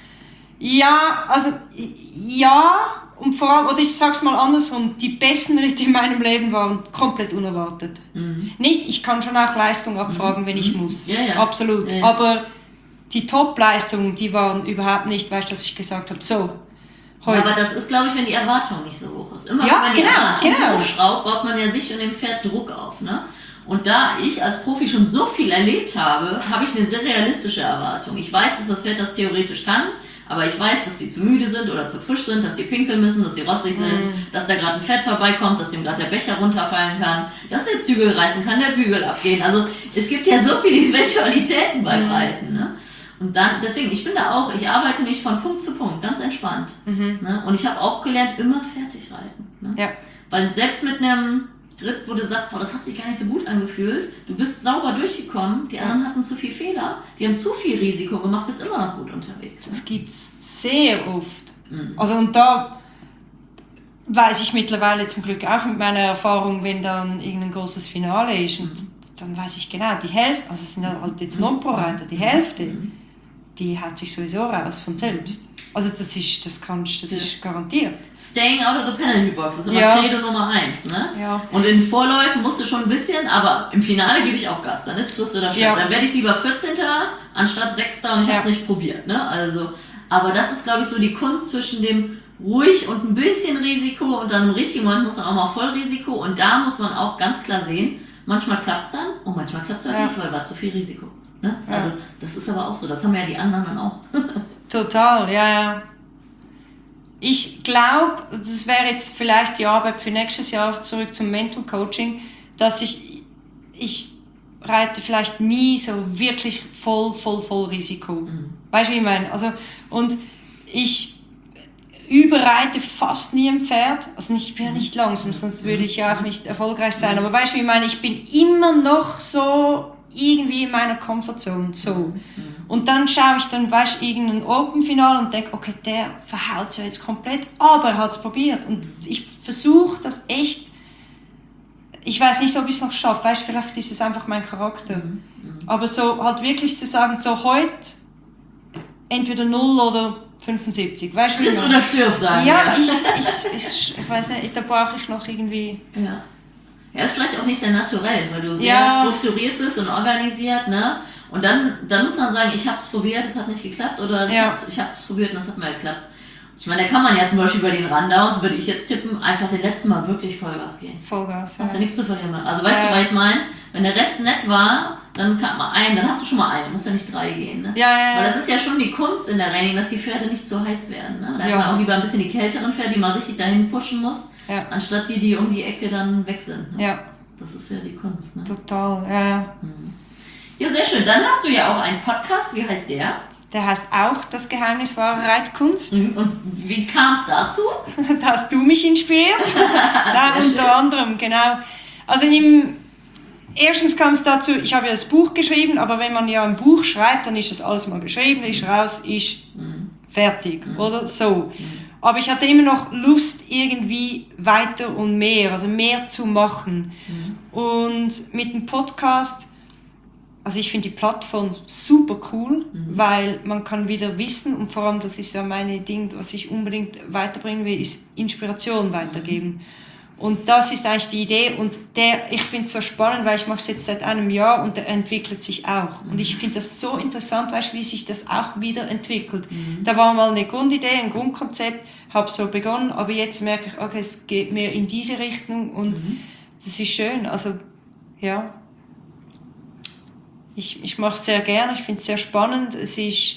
Ja, also ja, und vor allem, oder ich sag's mal andersrum, die besten Ritte in meinem Leben waren komplett unerwartet. Mhm. Nicht, ich kann schon auch Leistung abfragen, mhm. wenn ich muss, ja, ja. absolut, ja, ja. aber die Top-Leistungen, die waren überhaupt nicht, weißt du, dass ich gesagt habe, so, heute. Aber das ist, glaube ich, wenn die Erwartung nicht so hoch ist. Immer ja, wenn man die genau, Erwartung genau. hochschraubt, baut man ja sich und dem Pferd Druck auf, ne? Und da ich als Profi schon so viel erlebt habe, habe ich eine sehr realistische Erwartung. Ich weiß, dass das Pferd das theoretisch kann, aber ich weiß, dass sie zu müde sind oder zu frisch sind, dass die pinkeln müssen, dass sie rossig sind, mm. dass da gerade ein Pferd vorbeikommt, dass ihm gerade der Becher runterfallen kann, dass der Zügel reißen kann, der Bügel abgehen. Also es gibt ja so viele Eventualitäten beim mm. Reiten. Ne? Und dann, deswegen, ich bin da auch, ich arbeite mich von Punkt zu Punkt, ganz entspannt. Mhm. Ne? Und ich habe auch gelernt, immer fertig reiten. Ne? Ja. Weil selbst mit einem Ritt, wo du sagst, boah, das hat sich gar nicht so gut angefühlt, du bist sauber durchgekommen, die anderen hatten zu viel Fehler, die haben zu viel Risiko gemacht, bist immer noch gut unterwegs. Das gibt es sehr oft. Mhm. Also und da weiß ich mittlerweile zum Glück auch mit meiner Erfahrung, wenn dann irgendein großes Finale ist und mhm. dann weiß ich genau, die Hälfte, also es sind halt jetzt Non-Pro-Reiter, die Hälfte, mhm. die haut sich sowieso raus von selbst. Also das ist, das kannst, das ja. ist garantiert. Staying out of the penalty box ist immer ja. Credo Nummer eins, ne? Ja. Und in Vorläufen musst du schon ein bisschen, aber im Finale gebe ich auch Gas. Dann ist Frist oder Stadt. Ja. Dann werde ich lieber vierzehnter anstatt sechster und ich ja. habe es nicht probiert, ne? Also, aber das ist, glaube ich, so die Kunst zwischen dem ruhig und ein bisschen Risiko und dann im richtigen Moment muss man auch mal Vollrisiko und da muss man auch ganz klar sehen, manchmal klappt es dann und manchmal klappt es halt ja. nicht, weil war zu viel Risiko. Ne? Ja. Also das ist aber auch so, das haben ja die anderen dann auch. Total, ja, ja. Ich glaube, das wäre jetzt vielleicht die Arbeit für nächstes Jahr, zurück zum Mental Coaching, dass ich, ich reite vielleicht nie so wirklich voll, voll, voll Risiko. Mhm. Weißt du, wie ich meine? Also, und ich überreite fast nie ein Pferd, also nicht, ich bin ja nicht langsam, sonst würde ich ja auch nicht erfolgreich sein, aber weißt du, wie ich meine? Ich bin immer noch so irgendwie in meiner Comfortzone, so. Und dann schaue ich dann, weißt du, irgendein Open-Finale und denke, okay, der verhaut es ja jetzt komplett, aber er hat es probiert. Und ich versuche das echt, ich weiß nicht, ob ich es noch schaffe, weißt du, vielleicht ist es einfach mein Charakter. Mhm. Aber so halt wirklich zu sagen, so heute entweder null oder fünfundsiebzig, weißt du, wie ich meine? Oder stirb sagen. Ja, ja. Ich, ich, ich, ich weiß nicht, da brauche ich noch irgendwie... Ja. Ja, ist vielleicht auch nicht der Naturell, weil du sehr ja. strukturiert bist und organisiert, ne? Und dann, dann muss man sagen, ich habe es probiert, es hat nicht geklappt, oder ja. hat, ich habe es probiert und es hat mal geklappt. Ich meine, da kann man ja zum Beispiel bei den Rundowns, würde ich jetzt tippen, einfach den letzten Mal wirklich Vollgas gehen. Vollgas, ja. Hast du nichts zu verlieren. Also weißt ja. du, was ich meine? Wenn der Rest nett war, dann kann man ein, dann hast du schon mal einen, muss ja nicht drei gehen, ne? Ja, ja, ja. Weil das ist ja schon die Kunst in der Reining, dass die Pferde nicht so heiß werden, ne? Da ja. hat man auch lieber ein bisschen die kälteren Pferde, die man richtig dahin pushen muss, ja. anstatt die, die um die Ecke dann weg sind. Ne? Ja. Das ist ja die Kunst, ne? Total, ja. Mhm. Ja, sehr schön. Dann hast du ja auch einen Podcast. Wie heißt der? Der heißt auch Das Geheimnis wahrer Reitkunst. Und wie kam es dazu? Da hast du mich inspiriert. Da unter schön. anderem, genau. Also im, erstens kam es dazu, ich habe ja das Buch geschrieben, aber wenn man ja ein Buch schreibt, dann ist das alles mal geschrieben, ist raus, ist mhm. fertig, mhm. oder so. Mhm. Aber ich hatte immer noch Lust, irgendwie weiter und mehr, also mehr zu machen. Mhm. Und mit dem Podcast, also ich finde die Plattform super cool, mhm. weil man kann wieder wissen und vor allem, das ist ja meine Ding, was ich unbedingt weiterbringen will, ist Inspiration weitergeben. Mhm. Und das ist eigentlich die Idee und der, ich finde es so spannend, weil ich mache es jetzt seit einem Jahr und der entwickelt sich auch. Mhm. Und ich finde das so interessant, weißt, wie sich das auch wieder entwickelt. Mhm. Da war mal eine Grundidee, ein Grundkonzept, habe so begonnen, aber jetzt merke ich, okay, es geht mehr in diese Richtung und mhm. das ist schön. Also ja, ich, ich mache es sehr gerne, ich finde es sehr spannend. Es ist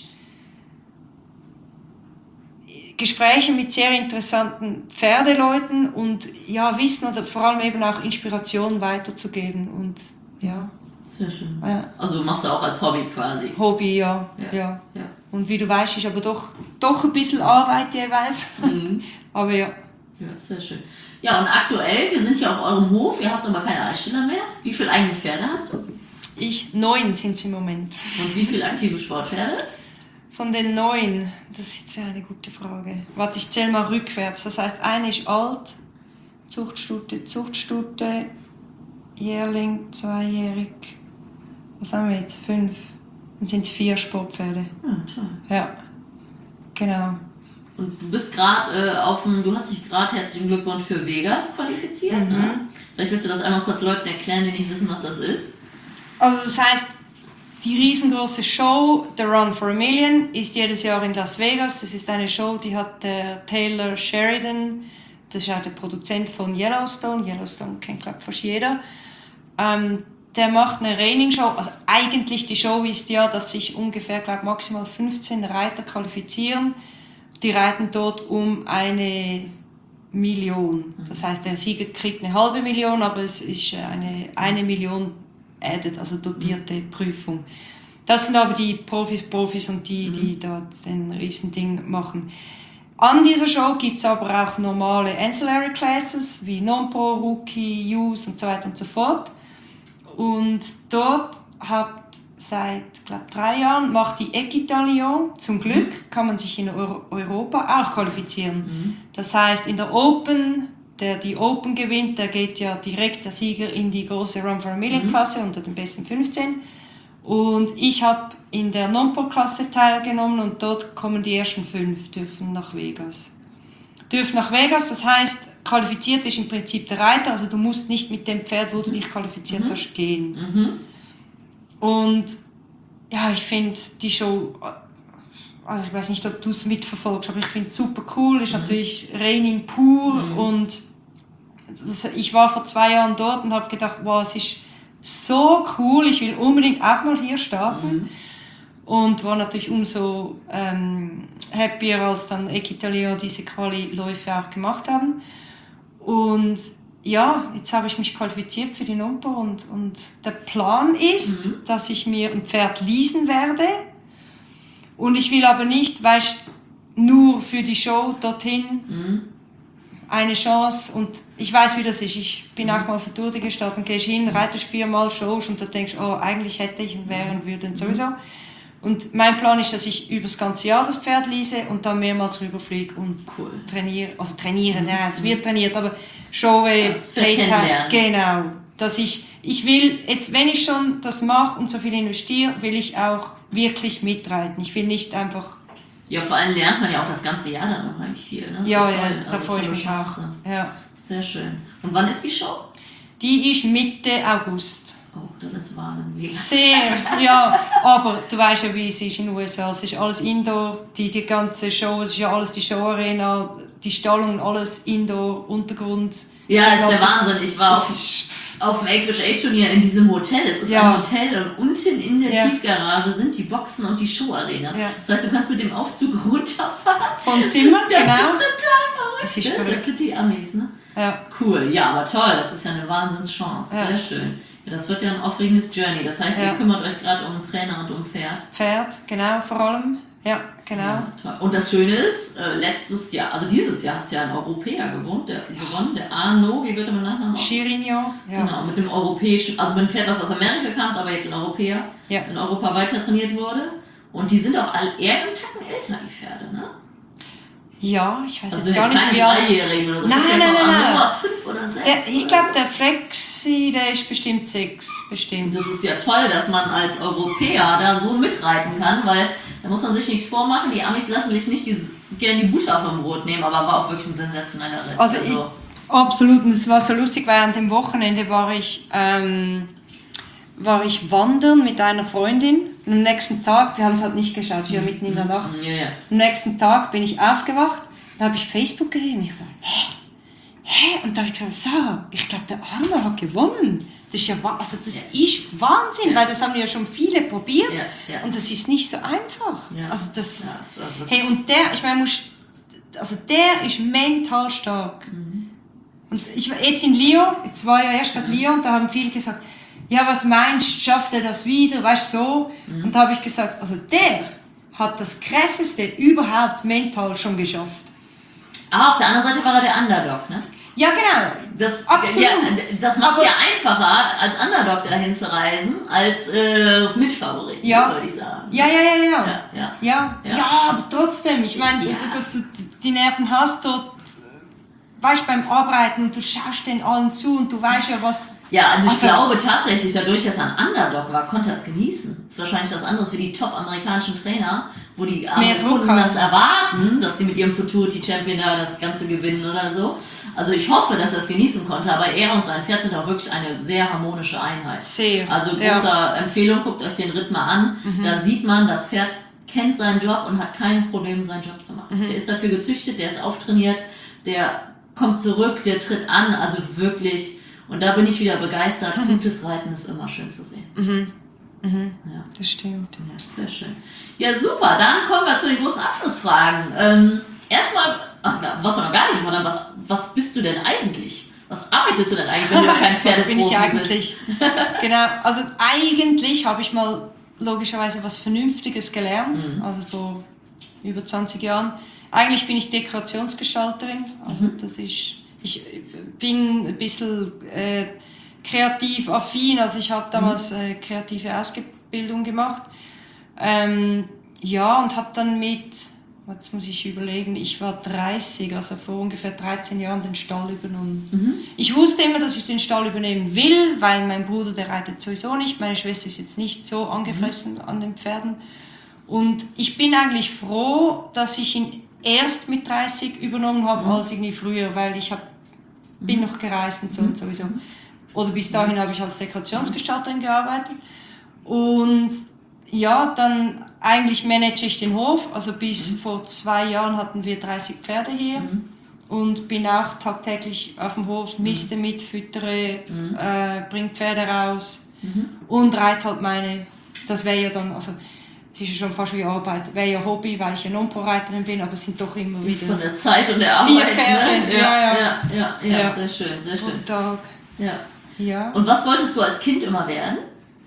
Gespräche mit sehr interessanten Pferdeleuten und ja, Wissen oder vor allem eben auch Inspiration weiterzugeben und ja. Sehr schön. Ja. Also machst du auch als Hobby quasi? Hobby, ja. ja. ja. ja. Und wie du weißt, ist aber doch, doch ein bisschen Arbeit jeweils. Mhm. Aber ja. Ja, sehr schön. Ja, und aktuell, wir sind hier auf eurem Hof, ihr habt aber keine Eisständer mehr. Wie viele eigene Pferde hast du? Ich, neun sind es im Moment. Und wie viele aktive Sportpferde? Von den neun, das ist jetzt eine gute Frage. Warte, ich zähle mal rückwärts. Das heißt, eine ist alt, Zuchtstute, Zuchtstute, Jährling, zweijährig. Was haben wir jetzt? Fünf. Dann sind es vier Sportpferde. Ja, toll. Ja, genau. Und du bist gerade äh, auf dem, du hast dich gerade, herzlichen Glückwunsch, für Vegas qualifiziert. Mhm. Ne? Vielleicht willst du das einmal kurz Leuten erklären, die nicht wissen, was das ist. Also das heißt, die riesengroße Show, The Run for a Million, ist jedes Jahr in Las Vegas. Das ist eine Show, die hat der Taylor Sheridan, das ist ja der Produzent von Yellowstone. Yellowstone kennt, glaube ich, fast jeder. Ähm, der macht eine Reining-Show. Also eigentlich die Show ist ja, dass sich ungefähr, glaube ich, maximal fünfzehn Reiter qualifizieren. Die reiten dort um eine Million. Das heißt, der Sieger kriegt eine halbe Million, aber es ist eine, eine Million added, also dotierte Prüfung. Das sind aber die Profis, Profis und die, die da den riesen Ding machen. An dieser Show gibt es aber auch normale Ancillary Classes wie Non-Pro, Rookie, Youth und so weiter und so fort. Und dort hat seit, glaube drei Jahren macht die Equitallion. Zum Glück mhm. kann man sich in Euro- Europa auch qualifizieren. Mhm. Das heißt, in der Open, der die Open gewinnt, der geht ja direkt der Sieger in die große Run for a Million Klasse unter den besten fünfzehn. Und ich habe in der Non-Pro-Klasse teilgenommen und dort kommen die ersten fünf, dürfen nach Vegas. Dürfen nach Vegas, das heißt, qualifiziert ist im Prinzip der Reiter, also du musst nicht mit dem Pferd, wo du dich qualifiziert mhm. hast, gehen. Mhm. Und ja, ich finde die Show, also ich weiß nicht, ob du es mitverfolgst, aber ich finde es super cool, ist mhm. natürlich Reining pur mhm. und das, ich war vor zwei Jahren dort und habe gedacht, wow, es ist so cool, ich will unbedingt auch mal hier starten. Mhm. Und war natürlich umso ähm, happier, als dann Equitallion diese Quali-Läufe auch gemacht haben. Und ja, jetzt habe ich mich qualifiziert für die Non-Pro und, und der Plan ist, mhm. dass ich mir ein Pferd leasen werde. Und ich will aber nicht, weißt, nur für die Show dorthin mhm. eine Chance. Und ich weiß, wie das ist. Ich bin mhm. auch mal für Tour de gestartet und gehst hin, reitest viermal Shows und du denkst, oh, eigentlich hätte ich und wären würde und sowieso. Und mein Plan ist, dass ich über das ganze Jahr das Pferd lease und dann mehrmals rüberfliege und cool. trainiere. Also trainieren, mhm. ja, es wird trainiert, aber Showe, ja, Playtime, genau. Dass ich, ich will, jetzt, wenn ich schon das mache und so viel investiere, will ich auch wirklich mitreiten. Ich will nicht einfach... Ja, vor allem lernt man ja auch das ganze Jahr dann noch eigentlich viel. Ne? Ja, ja, da also freue ich mich auch. Ja. Sehr schön. Und wann ist die Show? Die ist Mitte August. Oh, das ist warm in Vegas. Sehr, ja. Aber du weißt ja, wie es ist in den U S A. Es ist alles Indoor, die, die ganze Show, es ist ja alles die Showarena, die Stallung, alles Indoor, Untergrund. Ja, das ist der Wahnsinn. Ich war auf, auf dem Equish A-Turnier in diesem Hotel. Es ist ja. ein Hotel und unten in der ja. Tiefgarage sind die Boxen und die Showarena. Ja. Das heißt, du kannst mit dem Aufzug runterfahren. Vom Zimmer, das genau. Das ist total verrückt. Das ist verrückt. Das sind die Amis, ne? Ja. Cool, ja, aber toll. Das ist ja eine Wahnsinnschance. Ja. Sehr schön. Ja, das wird ja ein aufregendes Journey. Das heißt, ja. ihr kümmert euch gerade um Trainer und um Pferd. Pferd, genau, vor allem. Ja, genau. Ja, toll. Und das Schöne ist, äh, letztes Jahr, also dieses Jahr hat es ja ein Europäer gewonnen, der, gewonnen, der Arno, wie wird er mit Nachnamen aus? Chirigno, ja. Genau, mit dem europäischen, also mit dem Pferd, was aus Amerika kam, aber jetzt in Europäer, ja. in Europa weiter trainiert wurde. Und die sind auch all eher einen Tacken älter, die Pferde, ne? Ja, ich weiß also jetzt gar nicht, wie alt. Oder nein, nein, nein, nein. fünf oder sechs. Der, ich glaube, der Flexi, der ist bestimmt sechs. Bestimmt. Das ist ja toll, dass man als Europäer da so mitreiten kann, weil da muss man sich nichts vormachen. Die Amis lassen sich nicht die, gerne die Butter vom Brot nehmen, aber war auch wirklich ein sensationeller Ritt. Also, also ich, absolut, und es war so lustig, weil an dem Wochenende war ich, ähm, war ich wandern mit einer Freundin. Und am nächsten Tag, wir haben es halt nicht geschaut, ich war mitten in der Nacht. Ja, ja. Am nächsten Tag bin ich aufgewacht, da habe ich Facebook gesehen und ich so, hä? Hä? Und da habe ich gesagt, so, ich glaube, der Arno hat gewonnen. Das ist ja also das ja. ist Wahnsinn, ja. weil das haben ja schon viele probiert ja, ja. und das ist nicht so einfach. Ja. Also das, ja, das also hey, und der, ich meine, also der ist mental stark. Mhm. Und ich war jetzt in Lyon, jetzt war ja erst gerade mhm. Lyon, da haben viele gesagt, ja, was meinst du, schafft er das wieder, weißt du, so. Mhm. Und da habe ich gesagt, also der hat das Krasseste überhaupt mental schon geschafft. Aber auf der anderen Seite war er der Underdog, ne? Ja, genau. Das, Absolut. Ja, das macht es ja einfacher, als Underdog dahin zu reisen, als äh, Mitfavorit, ja. würde ich sagen. Ja, ja, ja, ja. Ja, ja. ja. ja. ja aber trotzdem, ich meine, ja. dass du die Nerven hast dort, weißt du, beim Arbeiten und du schaust den allen zu und du weißt ja, was... Ja, also ich also, glaube tatsächlich, dadurch, dass er ein Underdog war, konnte er es genießen. Das ist wahrscheinlich was anderes für die top-amerikanischen Trainer, wo die Kunden das erwarten, dass sie mit ihrem Futurity Champion da das Ganze gewinnen oder so. Also ich hoffe, dass er es genießen konnte, aber er und sein Pferd sind auch wirklich eine sehr harmonische Einheit. Sehr. Also große ja. Empfehlung, guckt euch den Ritt mal an. Mhm. Da sieht man, das Pferd kennt seinen Job und hat kein Problem, seinen Job zu machen. Mhm. Der ist dafür gezüchtet, der ist auftrainiert, der kommt zurück, der tritt an, also wirklich... Und da bin ich wieder begeistert. Gutes Reiten ist immer schön zu sehen. Mhm. Mhm. Ja. Das stimmt. Ja, sehr schön. Ja, super. Dann kommen wir zu den großen Abschlussfragen. Ähm, erstmal, ach, was wir noch gar nicht gefragt haben, was, was bist du denn eigentlich? Was arbeitest du denn eigentlich, wenn du kein Pferdeprofi bist? Was bin ich eigentlich? Genau, also eigentlich habe ich mal logischerweise was Vernünftiges gelernt, mhm. also vor über zwanzig Jahren. eigentlich bin ich Dekorationsgestalterin. Also Mhm. das ist, ich bin ein bisschen äh, kreativ affin. Also ich habe damals äh, kreative Ausbildung gemacht. Ähm, ja, und habe dann mit, jetzt muss ich überlegen, ich war dreißig, also vor ungefähr dreizehn Jahren den Stall übernommen. Mhm. Ich wusste immer, dass ich den Stall übernehmen will, weil mein Bruder, der reitet sowieso nicht, meine Schwester ist jetzt nicht so angefressen mhm. an den Pferden. Und ich bin eigentlich froh, dass ich ihn erst mit dreißig übernommen habe, mhm. als irgendwie früher, weil ich hab, bin noch gereist und so mhm. und sowieso. Oder bis dahin habe ich als Dekorationsgestalterin gearbeitet. Und ja, dann eigentlich manage ich den Hof. Also bis mhm. vor zwei Jahren hatten wir dreißig Pferde hier. Mhm. Und bin auch tagtäglich auf dem Hof, miste mit, füttere, mhm. äh, bringe Pferde raus mhm. und reite halt meine, das wäre ja dann, also es ist ja schon fast wie Arbeit, wäre ja Hobby, weil ich ja Non-Pro-Reiterin bin, aber es sind doch immer wieder von der Zeit und der Arbeit, vier Pferde. Ne? Ja, ja, ja, ja, ja, ja, sehr schön, sehr schön. Pro Tag. Ja. Ja. Und was wolltest du als Kind immer werden?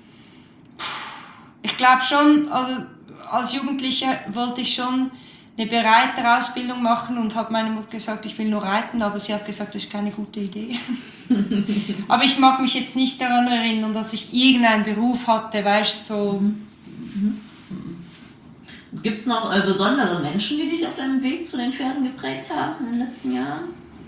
Ich glaube schon, also als Jugendliche wollte ich schon eine Bereiterausbildung machen und habe meiner Mutter gesagt, ich will nur reiten, aber sie hat gesagt, das ist keine gute Idee. Aber ich mag mich jetzt nicht daran erinnern, dass ich irgendeinen Beruf hatte, weißt du, so. Mhm. Mhm. Gibt es noch äh, besondere Menschen, die dich auf deinem Weg zu den Pferden geprägt haben in den letzten Jahren?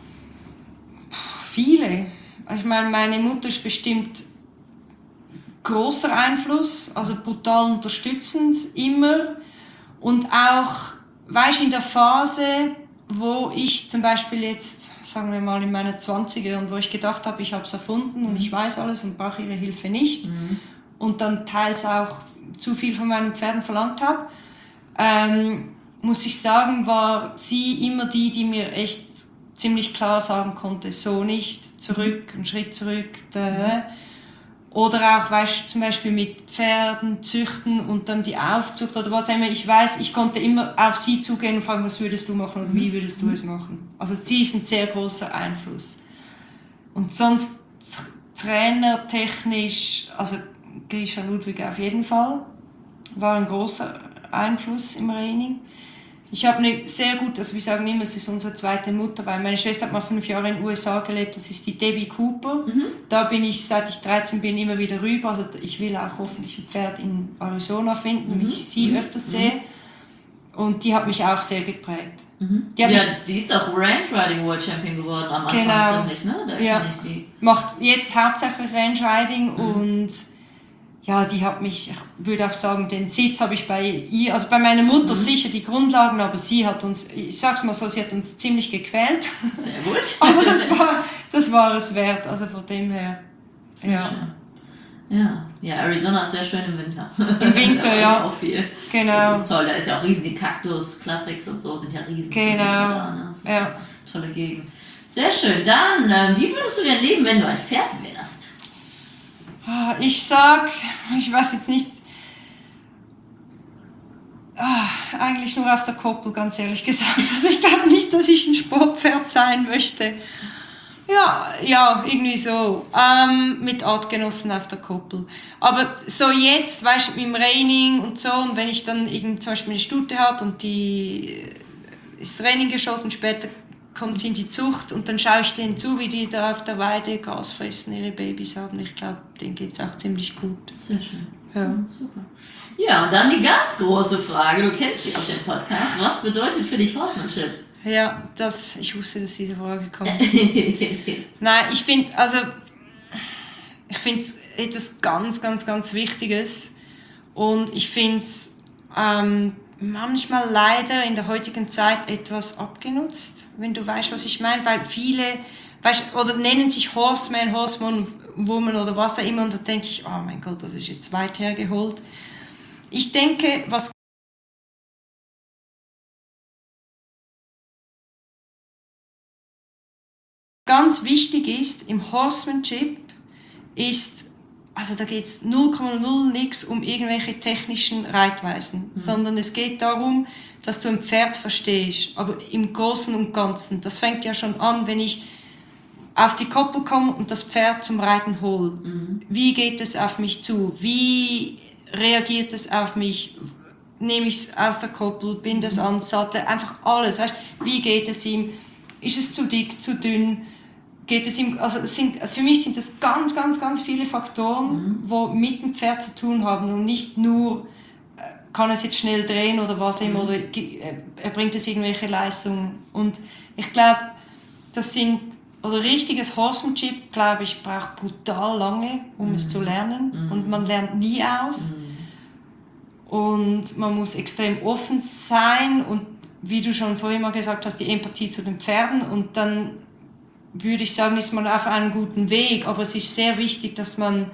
Viele. Ich meine, meine Mutter ist bestimmt großer Einfluss, also brutal unterstützend, immer. Und auch, weißt du, in der Phase, wo ich zum Beispiel jetzt, sagen wir mal in meinen zwanziger und wo ich gedacht habe, ich habe es erfunden und ich weiß alles und brauche ihre Hilfe nicht mhm. und dann teils auch zu viel von meinen Pferden verlangt habe, ähm, muss ich sagen, war sie immer die, die mir echt ziemlich klar sagen konnte, so nicht, zurück, einen Schritt zurück, da. Oder auch, weißt, zum Beispiel mit Pferden züchten und dann die Aufzucht oder was auch immer. Ich weiß, ich konnte immer auf sie zugehen und fragen, was würdest du machen oder wie würdest du es machen. Also sie ist ein sehr großer Einfluss. Und sonst trainertechnisch, also Grisha Ludwig auf jeden Fall, war ein großer Einfluss im Training. Ich habe eine sehr gut, also wir sagen immer, es ist unsere zweite Mutter, weil meine Schwester hat mal fünf Jahre in den U S A gelebt, das ist die Debbie Cooper. Mhm. Da bin ich, seit ich dreizehn bin, immer wieder rüber. Also ich will auch hoffentlich ein Pferd in Arizona finden, damit mhm. ich sie mhm. öfters sehe. Und die hat mich auch sehr geprägt. Mhm. Die, ja, mich, die ist auch Range Riding World Champion geworden am Anfang genau, ziemlich, ne? Da ja, ich die. Macht jetzt hauptsächlich Range Riding mhm. und ja, die hat mich, ich würde auch sagen, den Sitz habe ich bei ihr, also bei meiner Mutter mhm. sicher die Grundlagen, aber sie hat uns, ich sag's mal so, sie hat uns ziemlich gequält. Sehr gut. Aber das war, das war es wert, also von dem her, sehr ja. Schön. Ja, ja, Arizona ist sehr schön im Winter. Im Winter, da ja. Auch viel. Genau. Das ist toll, da ist ja auch riesen, die Kaktus, Classics und so sind ja riesig. Genau. Da, ne? Das ist ja. eine tolle Gegend. Sehr schön. Dann, äh, wie würdest du denn leben, wenn du ein Pferd wärst? Ich sag, ich weiß jetzt nicht, ah, eigentlich nur auf der Koppel, ganz ehrlich gesagt. Also ich glaube nicht, dass ich ein Sportpferd sein möchte. Ja, ja, irgendwie so, ähm, mit Artgenossen auf der Koppel. Aber so jetzt, weißt du, mit dem Training und so, und wenn ich dann irgend, zum Beispiel eine Stute habe und die ist Training geschaut und später kommt sie in die Zucht und dann schaue ich denen zu, wie die da auf der Weide Gras fressen, ihre Babys haben. Ich glaube, denen geht es auch ziemlich gut. Sehr schön. Ja. Ja, super. Ja, und dann die ganz große Frage, du kennst sie aus dem Podcast. Was bedeutet für dich Horsemanship? Ja, das, ich wusste, dass diese Frage kommt. Nein, ich finde, also, ich finde es etwas ganz, ganz, ganz Wichtiges und ich finde es ähm, manchmal leider in der heutigen Zeit etwas abgenutzt, wenn du weißt, was ich meine, weil viele, weißt, oder nennen sich Horseman, Horseman, Woman oder was auch immer und da denke ich, oh mein Gott, das ist jetzt weit hergeholt. Ich denke, was ganz wichtig ist im Horsemanship, ist, also da geht es null Komma null nichts um irgendwelche technischen Reitweisen, mhm. sondern es geht darum, dass du ein Pferd verstehst, aber im Großen und Ganzen. Das fängt ja schon an, wenn ich auf die Koppel komme und das Pferd zum Reiten hole. Mhm. Wie geht es auf mich zu? Wie reagiert es auf mich? nehme ich es aus der Koppel, binde es an, Sattel, einfach alles. Weißt, wie geht es ihm? Ist es zu dick, zu dünn? Geht es ihm, also es sind, für mich sind das ganz, ganz, ganz viele Faktoren, mhm. die mit dem Pferd zu tun haben und nicht nur, kann es jetzt schnell drehen oder was immer, mhm. oder er bringt es irgendwelche Leistungen. Und ich glaube, das sind, oder richtiges Horsemanship, glaube ich, braucht brutal lange, um mhm. es zu lernen. Mhm. Und man lernt nie aus. Mhm. Und man muss extrem offen sein und, wie du schon vorhin mal gesagt hast, die Empathie zu den Pferden. Und dann würde ich sagen, ist man auf einem guten Weg. Aber es ist sehr wichtig, dass man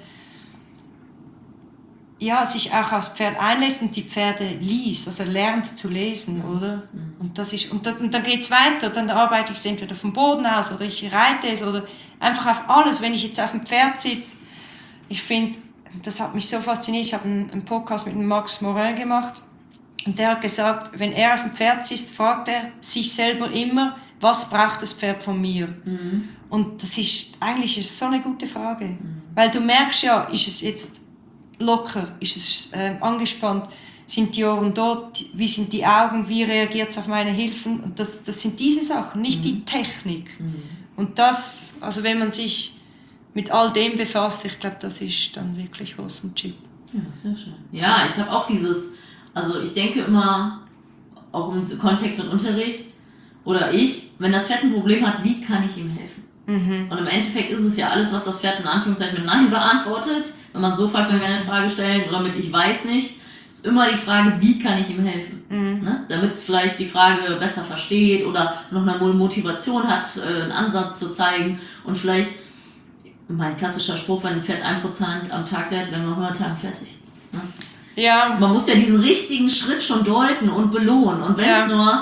ja, sich auch aufs Pferd einlässt und die Pferde liest, also lernt zu lesen, oder? Mhm. Und, das ist, und, da, und dann geht's weiter, dann arbeite ich es entweder vom Boden aus oder ich reite es oder einfach auf alles. Wenn ich jetzt auf dem Pferd sitze, ich finde, das hat mich so fasziniert, ich habe einen, einen Podcast mit Max Morin gemacht und der hat gesagt, wenn er auf dem Pferd sitzt, fragt er sich selber immer, was braucht das Pferd von mir? Mhm. Und das ist, eigentlich ist es so eine gute Frage, mhm. weil du merkst ja, ist es jetzt locker, ist es äh, angespannt, sind die Ohren dort, wie sind die Augen, wie reagiert es auf meine Hilfen, und das, das sind diese Sachen, nicht mhm. die Technik. Mhm. Und das, also wenn man sich mit all dem befasst, ich glaube, das ist dann wirklich Horsemanship. Ja, sehr schön. Ja, ich habe auch dieses, also ich denke immer, auch im Kontext von Unterricht, oder ich, wenn das Pferd ein Problem hat, wie kann ich ihm helfen? Mhm. Und im Endeffekt ist es ja alles, was das Pferd in Anführungszeichen mit Nein beantwortet. Wenn man so fragt, wenn wir eine Frage stellen, oder mit Ich weiß nicht, ist immer die Frage, wie kann ich ihm helfen? Mhm. Ne? Damit es vielleicht die Frage besser versteht oder noch eine Motivation hat, einen Ansatz zu zeigen. Und vielleicht, mein klassischer Spruch, wenn ein Pferd ein Prozent am Tag lernt, dann machen wir hundert Tagen fertig. Ne? Ja. Man muss ja diesen richtigen Schritt schon deuten und belohnen. Und wenn es ja. nur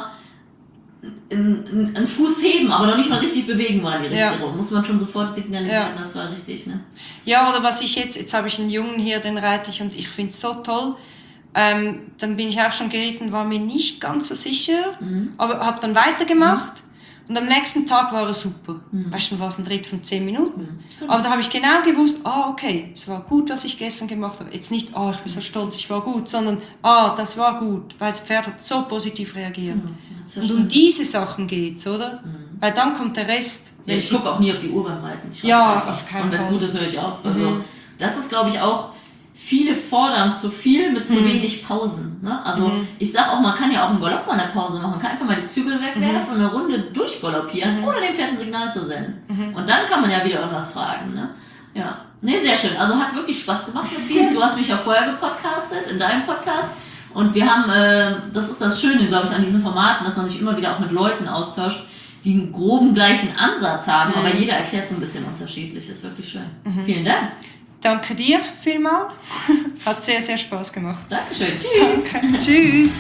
einen Fuß heben, aber noch nicht mal richtig bewegen war in die richtige Richtung. Ja. Muss man schon sofort signalisieren, ja. das war richtig. Ne? Ja, oder was ich jetzt, jetzt habe ich einen Jungen hier, den reite ich und ich finde es so toll. Ähm, dann bin ich auch schon geritten, war mir nicht ganz so sicher, mhm. aber habe dann weitergemacht. Mhm. Und am nächsten Tag war er super. Mhm. Weißt du, war es ein Ritt von zehn Minuten. Mhm. Aber da habe ich genau gewusst, ah, okay, es war gut, was ich gestern gemacht habe. Jetzt nicht, ah, ich bin so stolz, ich war gut, sondern, ah, das war gut, weil das Pferd hat so positiv reagiert. Mhm. Und um diese Sachen geht's, oder? Mhm. Weil dann kommt der Rest. Ja, ich gucke auch nie auf die Uhr beim Reiten. Ich ja, einfach. Auf keinen Fall. Und wenn es gut ist, höre ich auf. Also, mhm. das ist, glaube ich, auch, viele fordern zu viel mit zu mhm. wenig Pausen. Ne? Also mhm. ich sag auch, man kann ja auch im Galopp mal eine Pause machen. Man kann einfach mal die Zügel wegwerfen mhm. und eine Runde durchgaloppieren, mhm. ohne dem Pferd ein Signal zu senden. Mhm. Und dann kann man ja wieder irgendwas fragen. Ne? Ja, nee, sehr schön. Also hat wirklich Spaß gemacht mit dir. Du hast mich ja vorher gepodcastet, in deinem Podcast. Und wir haben, äh, das ist das Schöne, glaube ich, an diesen Formaten, dass man sich immer wieder auch mit Leuten austauscht, die einen groben gleichen Ansatz haben, mhm. aber jeder erklärt es ein bisschen unterschiedlich. Das ist wirklich schön. Mhm. Vielen Dank. Danke dir vielmals. Hat sehr, sehr Spaß gemacht. Dankeschön. Tschüss. Danke. Tschüss.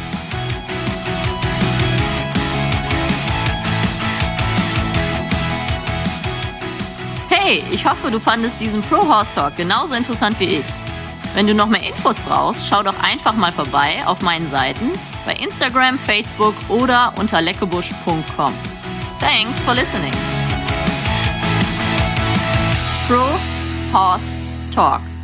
Hey, ich hoffe, du fandest diesen Pro Horse Talk genauso interessant wie ich. Wenn du noch mehr Infos brauchst, schau doch einfach mal vorbei auf meinen Seiten bei Instagram, Facebook oder unter leckebusch punkt com. Thanks for listening. Pro Horse Talk.